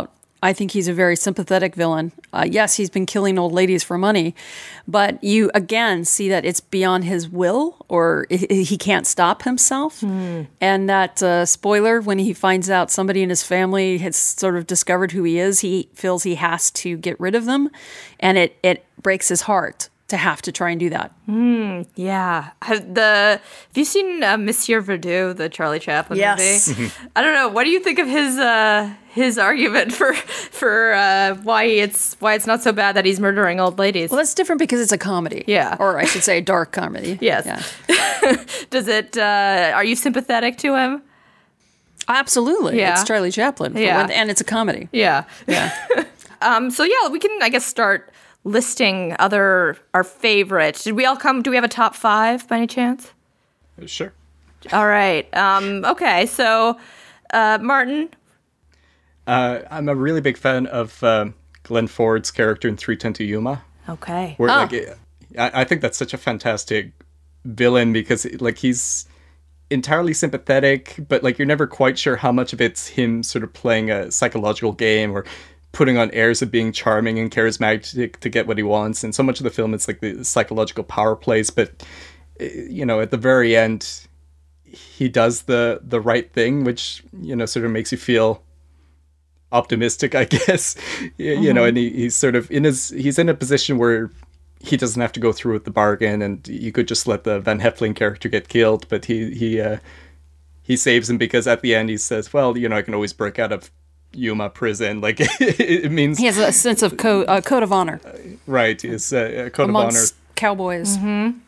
I think he's a very sympathetic villain. Yes, he's been killing old ladies for money, but you again see that it's beyond his will, or he can't stop himself. And that spoiler, when he finds out somebody in his family has sort of discovered who he is, he feels he has to get rid of them, and it breaks his heart to have to try and do that. Yeah. Have you seen Monsieur Verdoux, the Charlie Chaplin movie? I don't know. What do you think of his argument for why it's not so bad that he's murdering old ladies? Well, that's different because it's a comedy. Yeah. Or I should say a dark comedy. Yes. Yeah. Does it? Are you sympathetic to him? Absolutely. Yeah. It's Charlie Chaplin. And it's a comedy. Yeah. Yeah. So yeah, we can, I guess, start listing our favorite. Do we have a top 5 by any chance? Sure. All right. Okay. So, Martin. I'm a really big fan of Glenn Ford's character in 3:10 to Yuma. Okay. Where I think that's such a fantastic villain because like he's entirely sympathetic, but like you're never quite sure how much of it's him sort of playing a psychological game or putting on airs of being charming and charismatic to get what he wants. And so much of the film it's like the psychological power plays, but you know, at the very end he does the right thing, which, you know, sort of makes you feel optimistic, I guess. You know, and he's sort of he's in a position where he doesn't have to go through with the bargain, and you could just let the Van Heflin character get killed, but he saves him because at the end he says, well, you know, I can always break out of Yuma prison. Like it means He has a sense of code of honor. Right, is a code amongst of honor. Cowboys.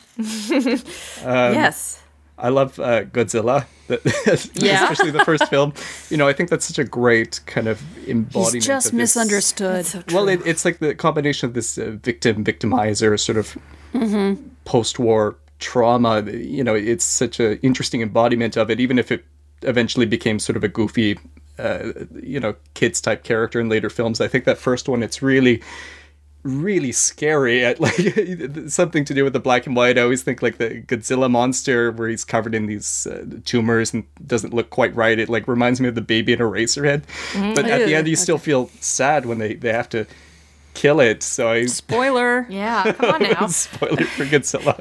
Yes. I love Godzilla, especially the first film. You know, I think that's such a great kind of embodiment. He's just of this. misunderstood. So true. Well, it's like the combination of this victimizer sort of post-war trauma. You know, it's such an interesting embodiment of it, even if it eventually became sort of a goofy, you know, kids type character in later films. I think that first one, it's really scary at like something to do with the black and white. I always think like the Godzilla monster where he's covered in these tumors and doesn't look quite right. It like reminds me of the baby in Eraserhead. But at the end you still feel sad when they have to kill it. So I Spoiler. Yeah, come on now. spoiler for Godzilla.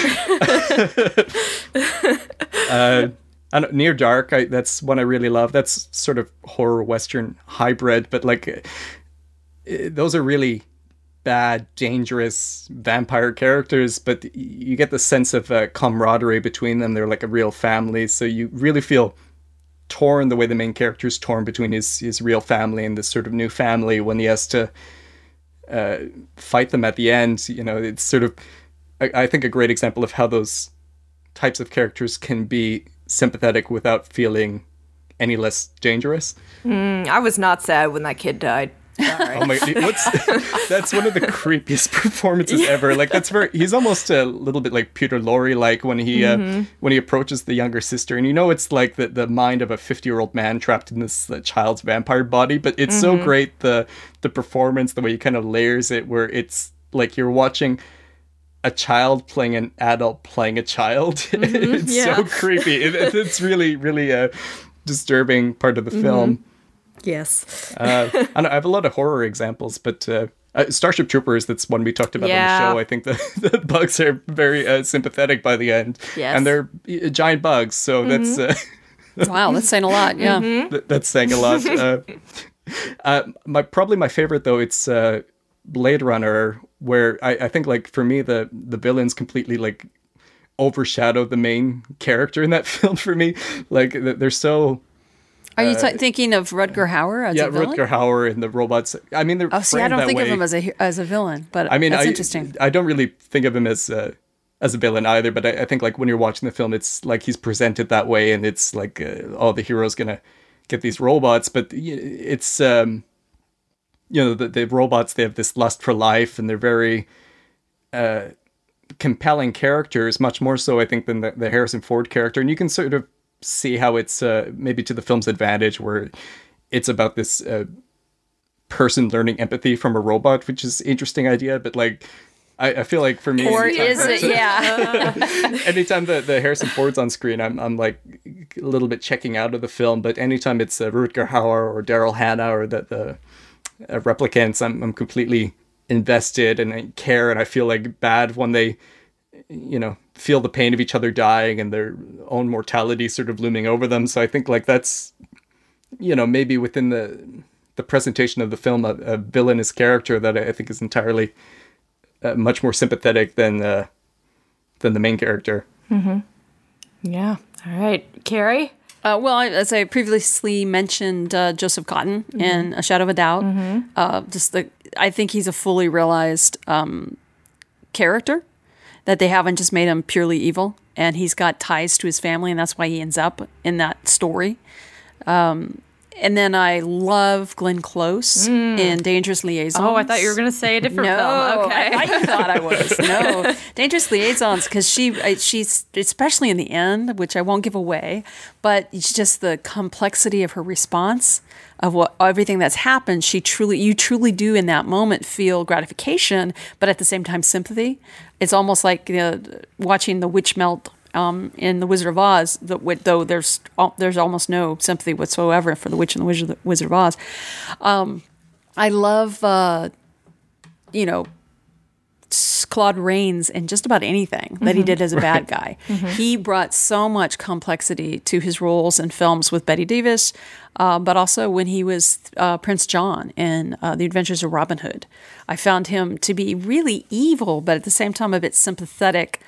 Near Dark, that's one I really love. That's sort of horror western hybrid, but like those are really bad, dangerous vampire characters, but you get the sense of camaraderie between them. They're like a real family, so you really feel torn the way the main character is torn between his real family and this sort of new family when he has to fight them at the end. You know, it's sort of, I think, a great example of how those types of characters can be sympathetic without feeling any less dangerous. I was not sad when that kid died. Oh my! That's one of the creepiest performances ever. Like he's almost a little bit like Peter Lorre, like when he approaches the younger sister, and you know it's like the mind of a 50-year-old man trapped in this child's vampire body. But it's so great the performance, the way he kind of layers it, where it's like you're watching a child playing an adult playing a child. It's so creepy. It's really a disturbing part of the film. Yes. I have a lot of horror examples, but Starship Troopers, that's one we talked about on the show. I think the bugs are very sympathetic by the end. Yes. And they're giant bugs, so that's... Wow, that's saying a lot, yeah. That's saying a lot. Probably my favorite, though, it's Blade Runner, where I think, like, for me, the villains completely, like, overshadow the main character in that film for me. Like, they're so... Are you thinking of Rutger Hauer as a villain? Rutger Hauer and the robots. I mean, they're I don't think way. of him as a villain, but I mean, that's interesting. I don't really think of him as a villain either, but I think like when you're watching the film, it's like he's presented that way, and it's like, the hero's gonna get these robots, but it's you know, the robots, they have this lust for life, and they're very compelling characters, much more so I think than the Harrison Ford character, and you can sort of see how it's maybe to the film's advantage, where it's about this person learning empathy from a robot, which is an interesting idea, but like I feel like for me, or is it? Yeah. Anytime the Harrison Ford's on screen, I'm like a little bit checking out of the film. But anytime it's Rutger Hauer or Daryl Hannah or the replicants, I'm completely invested and I care, and I feel like bad when they, feel the pain of each other dying and their own mortality sort of looming over them. So I think like that's, maybe within the presentation of the film, a villainous character that I think is entirely much more sympathetic than the main character. Yeah. All right. Carrie? Well, as I previously mentioned, Joseph Cotten in A Shadow of a Doubt. I think he's a fully realized character, that they haven't just made him purely evil, and he's got ties to his family, and that's why he ends up in that story. And then I love Glenn Close in Dangerous Liaisons. Oh, I thought you were going to say a different film. Okay. I thought I was. No, Dangerous Liaisons, because she's, especially in the end, which I won't give away, but it's just the complexity of her response of everything that's happened. You truly do in that moment feel gratification, but at the same time sympathy. It's almost like watching the witch melt in The Wizard of Oz, though there's almost no sympathy whatsoever for the witch and the Wizard of Oz. I love, Claude Rains in just about anything that he did as a bad guy. He brought so much complexity to his roles in films with Bette Davis, but also when he was Prince John in The Adventures of Robin Hood. I found him to be really evil, but at the same time a bit sympathetic,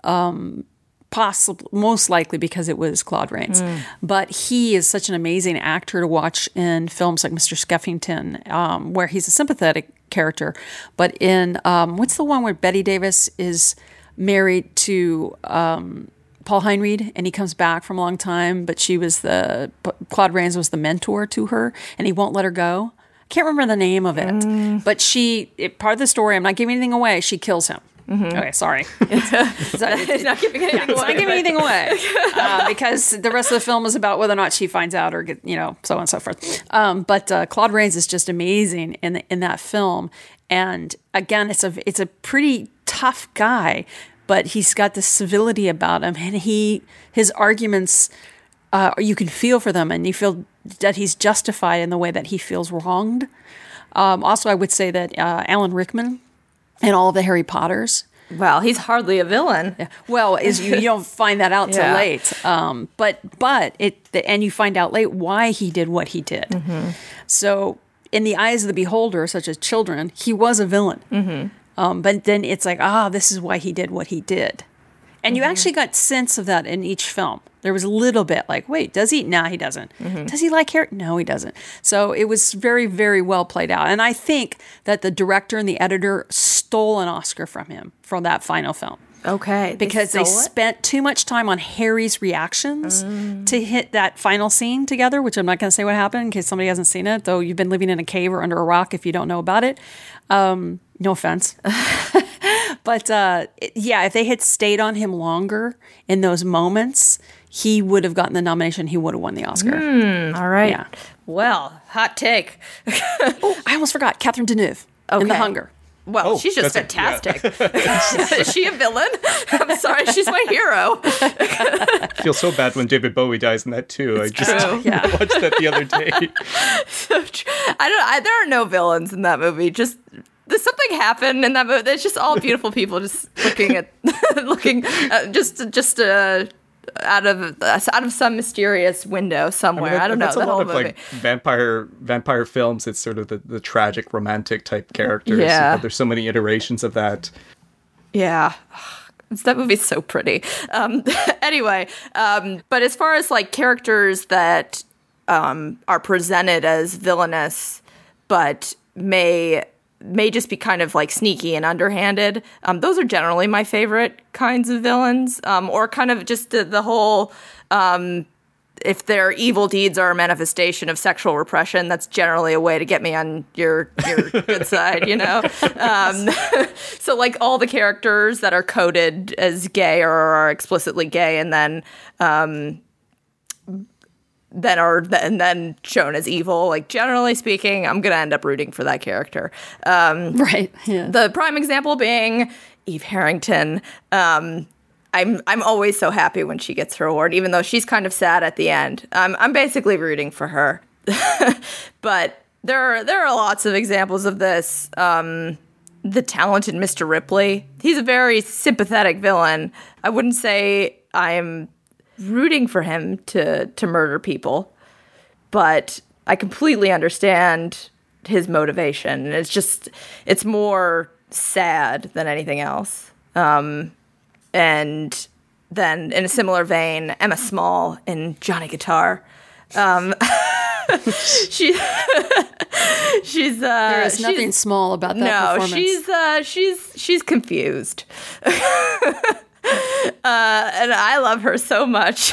possibly, most likely because it was Claude Rains. But he is such an amazing actor to watch in films like Mr. Skeffington, where he's a sympathetic character. But in, what's the one where Bette Davis is married to Paul Heinried, and he comes back from a long time, but Claude Rains was the mentor to her, and he won't let her go. I can't remember the name of it, but part of the story, I'm not giving anything away, she kills him. Okay, sorry. It's not giving anything away. It's not giving anything away because the rest of the film is about whether or not she finds out or so on and so forth. But Claude Rains is just amazing in that film, and again, it's a pretty tough guy, but he's got this civility about him, and his arguments, you can feel for them, and you feel that he's justified in the way that he feels wronged. Also, I would say that Alan Rickman and all of the Harry Potters. Well, he's hardly a villain. Yeah. Well, you don't find that out till late. And you find out late why he did what he did. So, in the eyes of the beholder, such as children, he was a villain. But then it's like, this is why he did what he did. And you actually got sense of that in each film. There was a little bit like, wait, does he? No, he doesn't. Does he like Harry? No, he doesn't. So it was very, very well played out. And I think that the director and the editor stole an Oscar from him for that final film. Okay. Because they spent too much time on Harry's reactions to hit that final scene together, which I'm not going to say what happened in case somebody hasn't seen it, though you've been living in a cave or under a rock if you don't know about it. No offense. But if they had stayed on him longer in those moments, he would have gotten the nomination. He would have won the Oscar. All right. Yeah. Well, hot take. I almost forgot Catherine Deneuve in The Hunger. Well, she's just fantastic. Is she a villain? I'm sorry, she's my hero. I feel so bad when David Bowie dies in that too. I just watched that the other day. There are no villains in that movie. Just something happened in that movie. It's just all beautiful people just looking out of some mysterious window somewhere. I don't know. That's a lot of like vampire films. It's sort of the tragic romantic type characters. Yeah. There's so many iterations of that. Yeah. That movie's so pretty. Anyway, but as far as like characters that are presented as villainous, but may just be kind of like sneaky and underhanded, those are generally my favorite kinds of villains, or kind of just the whole, if their evil deeds are a manifestation of sexual repression, that's generally a way to get me on your good side, so like all the characters that are coded as gay or are explicitly gay and then shown as evil, like generally speaking, I'm gonna end up rooting for that character. Right. Yeah. The prime example being Eve Harrington. I'm always so happy when she gets her award, even though she's kind of sad at the end. I'm basically rooting for her. But There are lots of examples of this. The talented Mr. Ripley. He's a very sympathetic villain. I wouldn't say I'm rooting for him to murder people, but I completely understand his motivation. It's more sad than anything else. And then in a similar vein, Emma Small in Johnny Guitar. She's there is nothing small about that performance. She's confused. And I love her so much.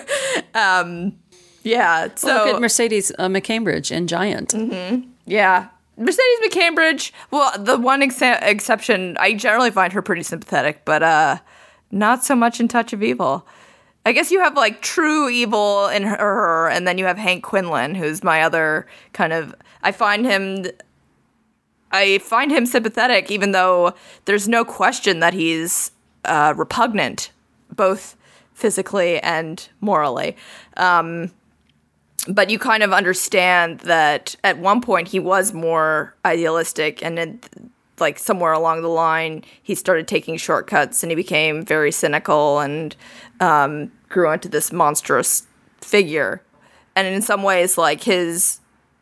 Yeah. So look at Mercedes McCambridge in Giant. Mm-hmm. Yeah. Mercedes McCambridge. Well, the one exception, I generally find her pretty sympathetic, but not so much in Touch of Evil. I guess you have like true evil in her, and then you have Hank Quinlan, who's my other kind of. I find him sympathetic, even though there's no question that he's repugnant, both physically and morally. But you kind of understand that at one point he was more idealistic, and then, like, somewhere along the line he started taking shortcuts and he became very cynical and grew into this monstrous figure. And in some ways, like he's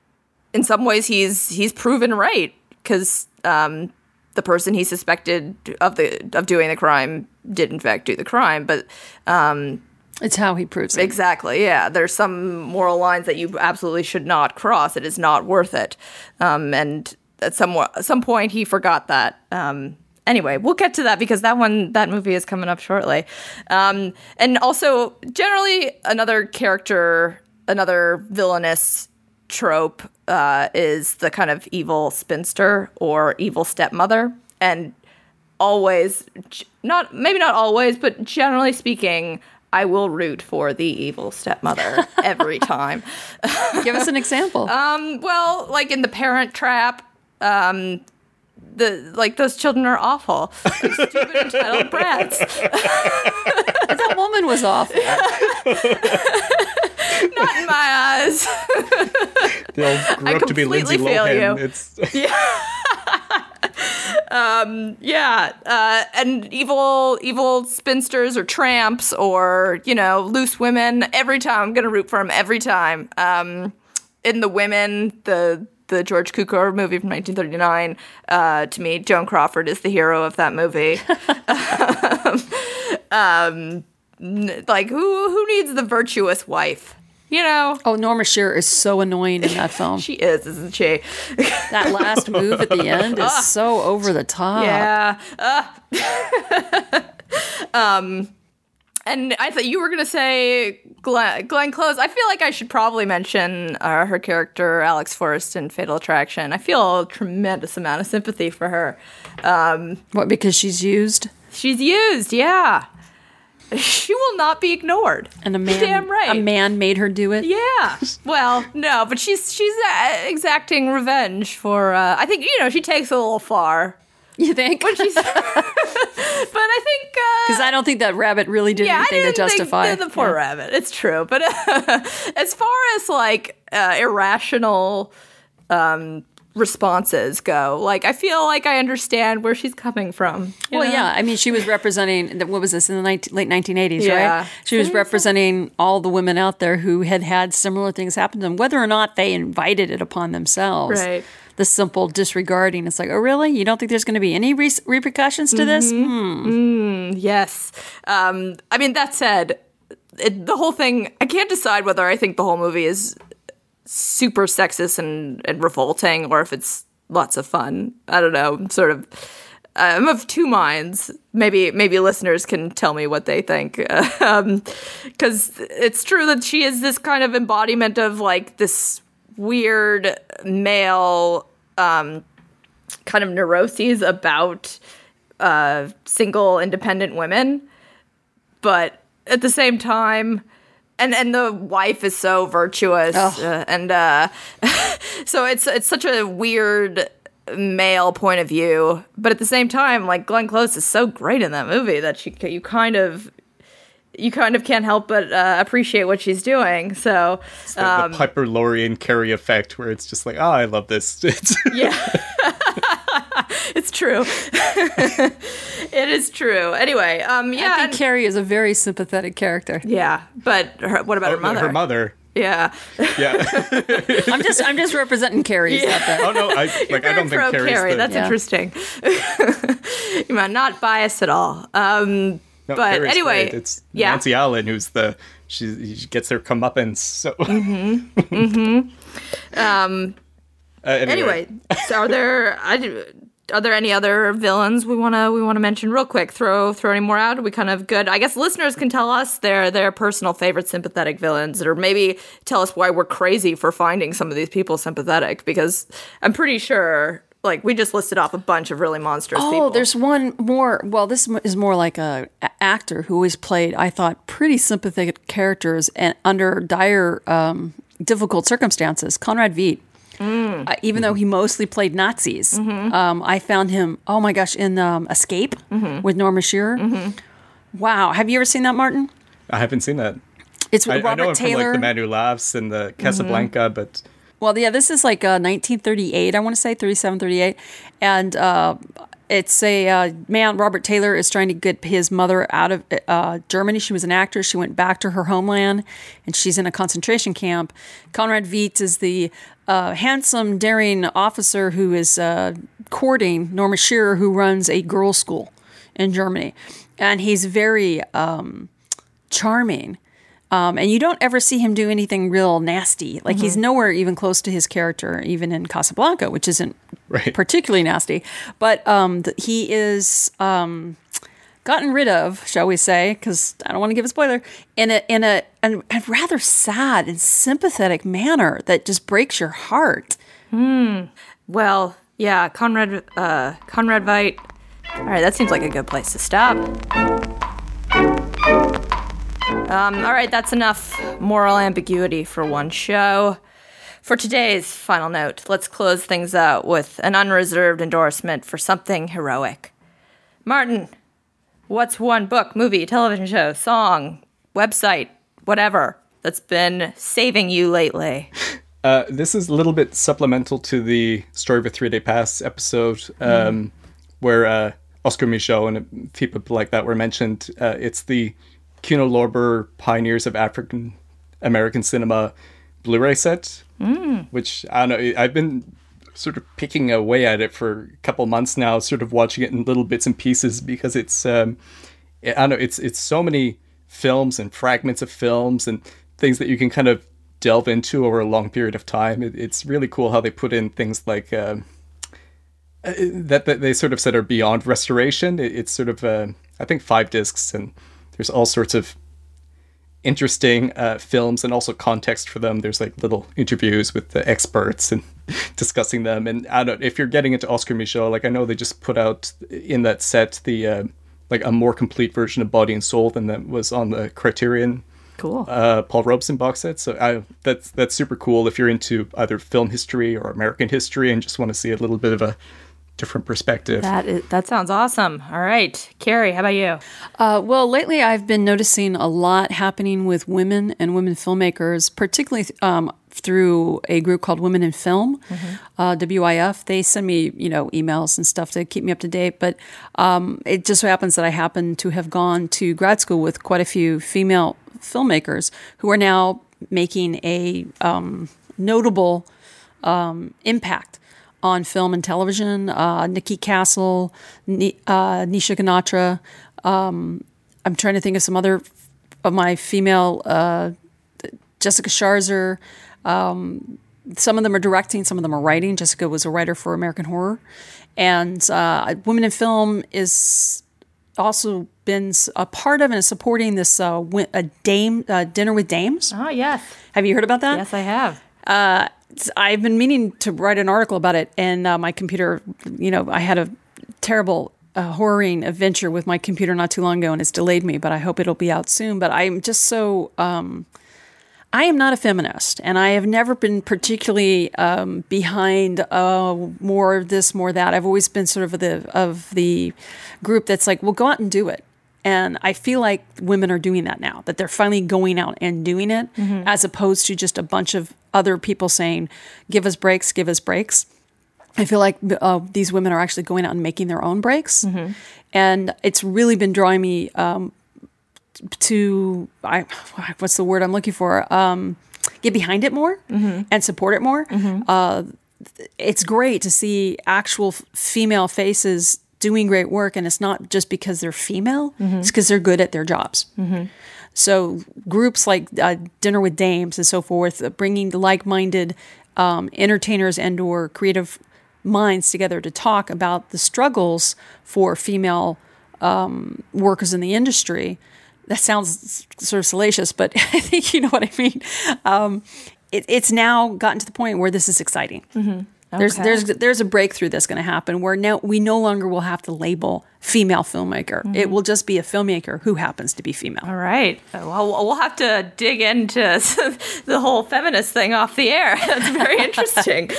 proven right, because the person he suspected of doing the crime did in fact do the crime, but it's how he proves it. Exactly, yeah. There's some moral lines that you absolutely should not cross. It is not worth it. And at some point, he forgot that. Anyway, we'll get to that, because that movie is coming up shortly. And also, generally, another villainous trope is the kind of evil spinster or evil stepmother. And always, maybe not always, but generally speaking, I will root for the evil stepmother every time. Give us an example. Well, like in The Parent Trap, those children are awful. Like, stupid, entitled brats. That woman was awful. Not in my eyes. They all grew up to be Lindsay Lohan. And evil spinsters or tramps or, loose women. Every time I'm going to root for them every time. In The Women, the George Cukor movie from 1939, to me, Joan Crawford is the hero of that movie. Like, who needs the virtuous wife? Oh, Norma Shearer is so annoying in that film. She is, isn't she? That last move at the end is so over the top. Yeah. And I thought you were going to say Glenn Close. I feel like I should probably mention her character, Alex Forrest, in Fatal Attraction. I feel a tremendous amount of sympathy for her. What, because she's used? She's used, yeah. She will not be ignored. And a man, damn right. A man made her do it? Yeah. Well, no, but she's exacting revenge for, I think, she takes it a little far. You think? But she's, but I think, because I don't think that rabbit really did anything to justify the poor rabbit. It's true. But as far as like irrational responses go, like, I feel like I understand where she's coming from. Well, yeah. I mean, she was representing, what was this, in the late 1980s, yeah. right? She was representing all the women out there who had similar things happen to them, whether or not they invited it upon themselves. Right. The simple disregarding. It's like, oh, really? You don't think there's going to be any repercussions to this? Yes. I mean, that said, the whole thing, I can't decide whether I think the whole movie is super sexist and revolting, or if it's lots of fun. I don't know. I'm of two minds. Maybe listeners can tell me what they think. Because it's true that she is this kind of embodiment of like this weird male kind of neuroses about single independent women, but at the same time, and the wife is so virtuous, and so it's such a weird male point of view, but at the same time, like, Glenn Close is so great in that movie that you kind of you kind of can't help but appreciate what she's doing. So It's the Piper Laurie and Carrie effect, where it's just like, oh, I love this. yeah, it's true. It is true. Anyway, yeah, I think Carrie is a very sympathetic character. yeah. But what about her mother? Her mother. Yeah. Yeah. I'm just representing Carrie. Out there. Oh no, I don't think Carrie's Carrie. the... That's Yeah. interesting. You know, not biased at all. No, but Carrie's anyway, great. It's yeah. Nancy Allen who's she gets her comeuppance. So Anyway, so are there any other villains we want to mention real quick? Throw any more out? Are we kind of good? I guess listeners can tell us their personal favorite sympathetic villains, or maybe tell us why we're crazy for finding some of these people sympathetic, because I'm pretty sure, like, we just listed off a bunch of really monstrous people. Oh, there's one more. Well, this is more like a actor who always played, I thought, pretty sympathetic characters and under dire, difficult circumstances. Conrad Veidt. Even though he mostly played Nazis, I found him, oh my gosh, in Escape with Norma Shearer. Wow. Have you ever seen that, Martin? I haven't seen that. It's with I Robert know him Taylor. from like The Man Who Laughs and the Casablanca, but Well, yeah, this is like 1938, I want to say, 37, 38. And it's a man, Robert Taylor, is trying to get his mother out of Germany. She was an actress. She went back to her homeland, and she's in a concentration camp. Conrad Veidt is the handsome, daring officer who is courting Norma Shearer, who runs a girls' school in Germany. And he's very charming. And you don't ever see him do anything real nasty. Like, he's nowhere even close to his character, even in Casablanca, which isn't particularly nasty. But he is gotten rid of, shall we say, because I don't want to give a spoiler, in a rather sad and sympathetic manner that just breaks your heart. Well, yeah, Conrad Veidt. All right, that seems like a good place to stop. All right, that's enough moral ambiguity for one show. For today's final note, let's close things out with an unreserved endorsement for something heroic. Martin, what's one book, movie, television show, song, website, whatever, that's been saving you lately? This is a little bit supplemental to the Story of a 3-Day Pass episode, where Oscar Micheaux and people like that were mentioned. It's the Kino Lorber Pioneers of African American Cinema Blu-ray set, which, I don't know, I've been sort of picking away at it for a couple months now, sort of watching it in little bits and pieces, because it's, I don't know, it's so many films and fragments of films and things that you can kind of delve into over a long period of time. It's really cool how they put in things like that they sort of said are beyond restoration. It's sort of, I think, 5 discs, and there's all sorts of interesting films and also context for them. There's like little interviews with the experts and discussing them. And I don't know, if you're getting into Oscar Micheaux, like, I know they just put out in that set the like a more complete version of Body and Soul than that was on the Criterion Cool. Paul Robeson box set. So that's super cool if you're into either film history or American history and just want to see a little bit of a different perspective. That sounds awesome. All right. Carrie, how about you? Well, lately I've been noticing a lot happening with women and women filmmakers, particularly through a group called Women in Film, WIF. They send me, emails and stuff to keep me up to date. But it just so happens that I happen to have gone to grad school with quite a few female filmmakers who are now making a notable impact on film and television. Nikki Castle, Nisha Ganatra. I'm trying to think of some other of my female, Jessica Sharzer. Some of them are directing, some of them are writing. Jessica was a writer for American Horror. And Women in Film is also been a part of and is supporting this Dinner with Dames. Oh, yes. Have you heard about that? Yes, I have. I've been meaning to write an article about it, and my computer, I had a terrible horroring adventure with my computer not too long ago, and it's delayed me, but I hope it'll be out soon. But I'm just so, I am not a feminist, and I have never been particularly behind more this, more that. I've always been sort of of the group that's like, well, go out and do it. And I feel like women are doing that now, that they're finally going out and doing it, as opposed to just a bunch of other people saying, give us breaks, give us breaks. I feel like these women are actually going out and making their own breaks. And it's really been drawing me what's the word I'm looking for? Get behind it more and support it more. It's great to see actual female faces doing great work, and it's not just because they're female, it's because they're good at their jobs. So groups like Dinner with Dames and so forth, bringing the like-minded entertainers and or creative minds together to talk about the struggles for female workers in the industry. That sounds sort of salacious, but I think you know what I mean. It's now gotten to the point where this is exciting. There's a breakthrough that's going to happen where now we no longer will have to label female filmmaker. It will just be a filmmaker who happens to be female. All right. Well, we'll have to dig into the whole feminist thing off the air. That's very interesting.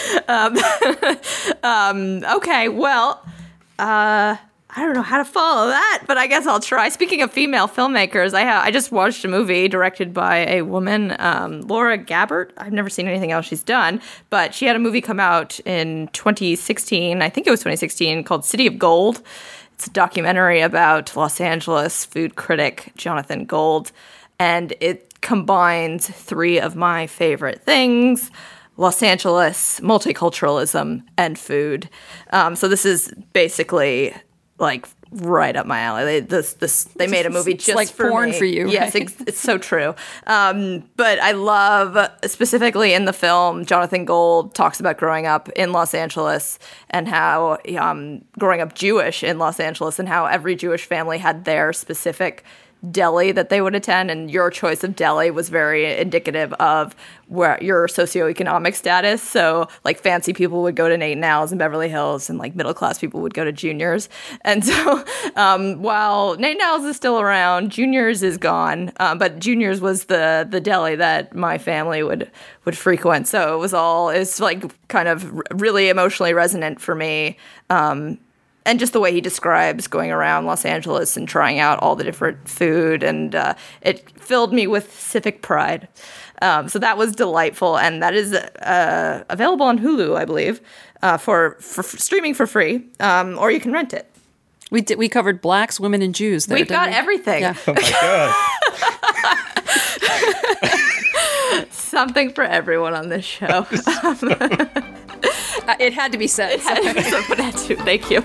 Okay. Well, I don't know how to follow that, but I guess I'll try. Speaking of female filmmakers, I just watched a movie directed by a woman, Laura Gabbert. I've never seen anything else she's done, but she had a movie come out in 2016. I think it was 2016, called City of Gold. It's a documentary about Los Angeles food critic Jonathan Gold, and it combines three of my favorite things: Los Angeles, multiculturalism, and food. So this is basically like right up my alley. They made a movie just it's like for porn me. for you. Yes, Right? it's so true. But I love, specifically in the film, Jonathan Gold talks about growing up in Los Angeles and how growing up Jewish in Los Angeles and how every Jewish family had their specific deli that they would attend, and your choice of deli was very indicative of where your socioeconomic status. So like fancy people would go to Nate and Al's in Beverly Hills, and like middle class people would go to Junior's. And so while Nate and Al's is still around, Junior's is gone. But Junior's was the deli that my family would frequent. So it's like kind of really emotionally resonant for me. And just the way he describes going around Los Angeles and trying out all the different food, and it filled me with civic pride. So that was delightful, and that is available on Hulu, I believe, for streaming for free, or you can rent it. We covered blacks, women, and Jews there. We've got we? everything. Yeah. Oh my god. Something for everyone on this show. It had to be said. Thank you.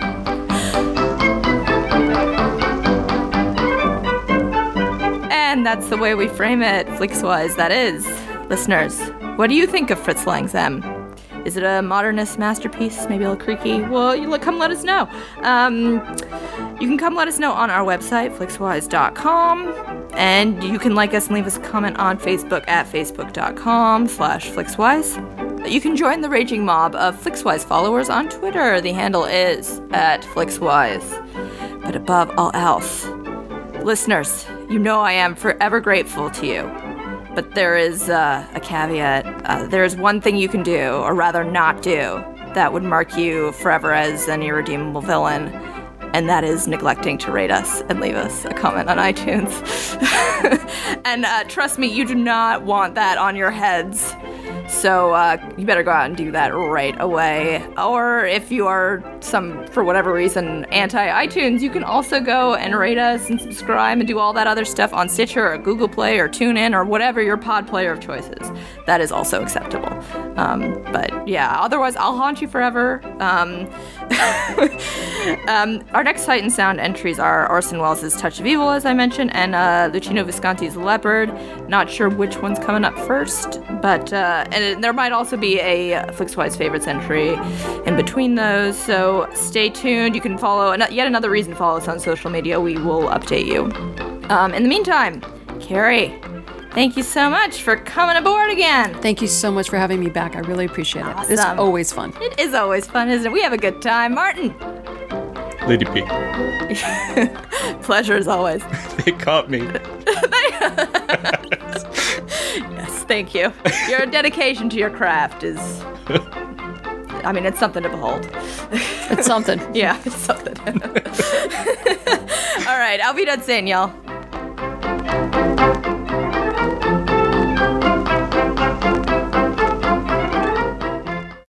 And that's the way we frame it, Flixwise. That is, listeners, what do you think of Fritz Lang's M? Is it a modernist masterpiece? Maybe a little creaky? Well, come let us know. You can come let us know on our website, flixwise.com. And you can like us and leave us a comment on Facebook at facebook.com/Flixwise. You can join the raging mob of Flixwise followers on Twitter. The handle is @Flixwise. But above all else, listeners, you know I am forever grateful to you. But there is a caveat. There is one thing you can do, or rather not do, that would mark you forever as an irredeemable villain. And that is neglecting to rate us and leave us a comment on iTunes. And trust me, you do not want that on your heads. So you better go out and do that right away. Or if you are for whatever reason, anti-iTunes, you can also go and rate us and subscribe and do all that other stuff on Stitcher or Google Play or TuneIn or whatever your pod player of choice is. That is also acceptable. But yeah, otherwise I'll haunt you forever. Our next Sight and Sound entries are Orson Welles' Touch of Evil, as I mentioned, and Luchino Visconti's Leopard. Not sure which one's coming up first, but and there might also be a Flixwise Favorites entry in between those, so stay tuned. You can follow, yet another reason to follow us on social media. We will update you. In the meantime, Carrie, thank you so much for coming aboard again. Thank you so much for having me back. I really appreciate it. It's Awesome. always fun. It is always fun, isn't it? We have a good time. Martin, Lady P. pleasure as always. They caught me. Yes, thank you. Your dedication to your craft is, I mean, it's something to behold. It's something. Yeah, it's something. All right, I'll be done saying, y'all.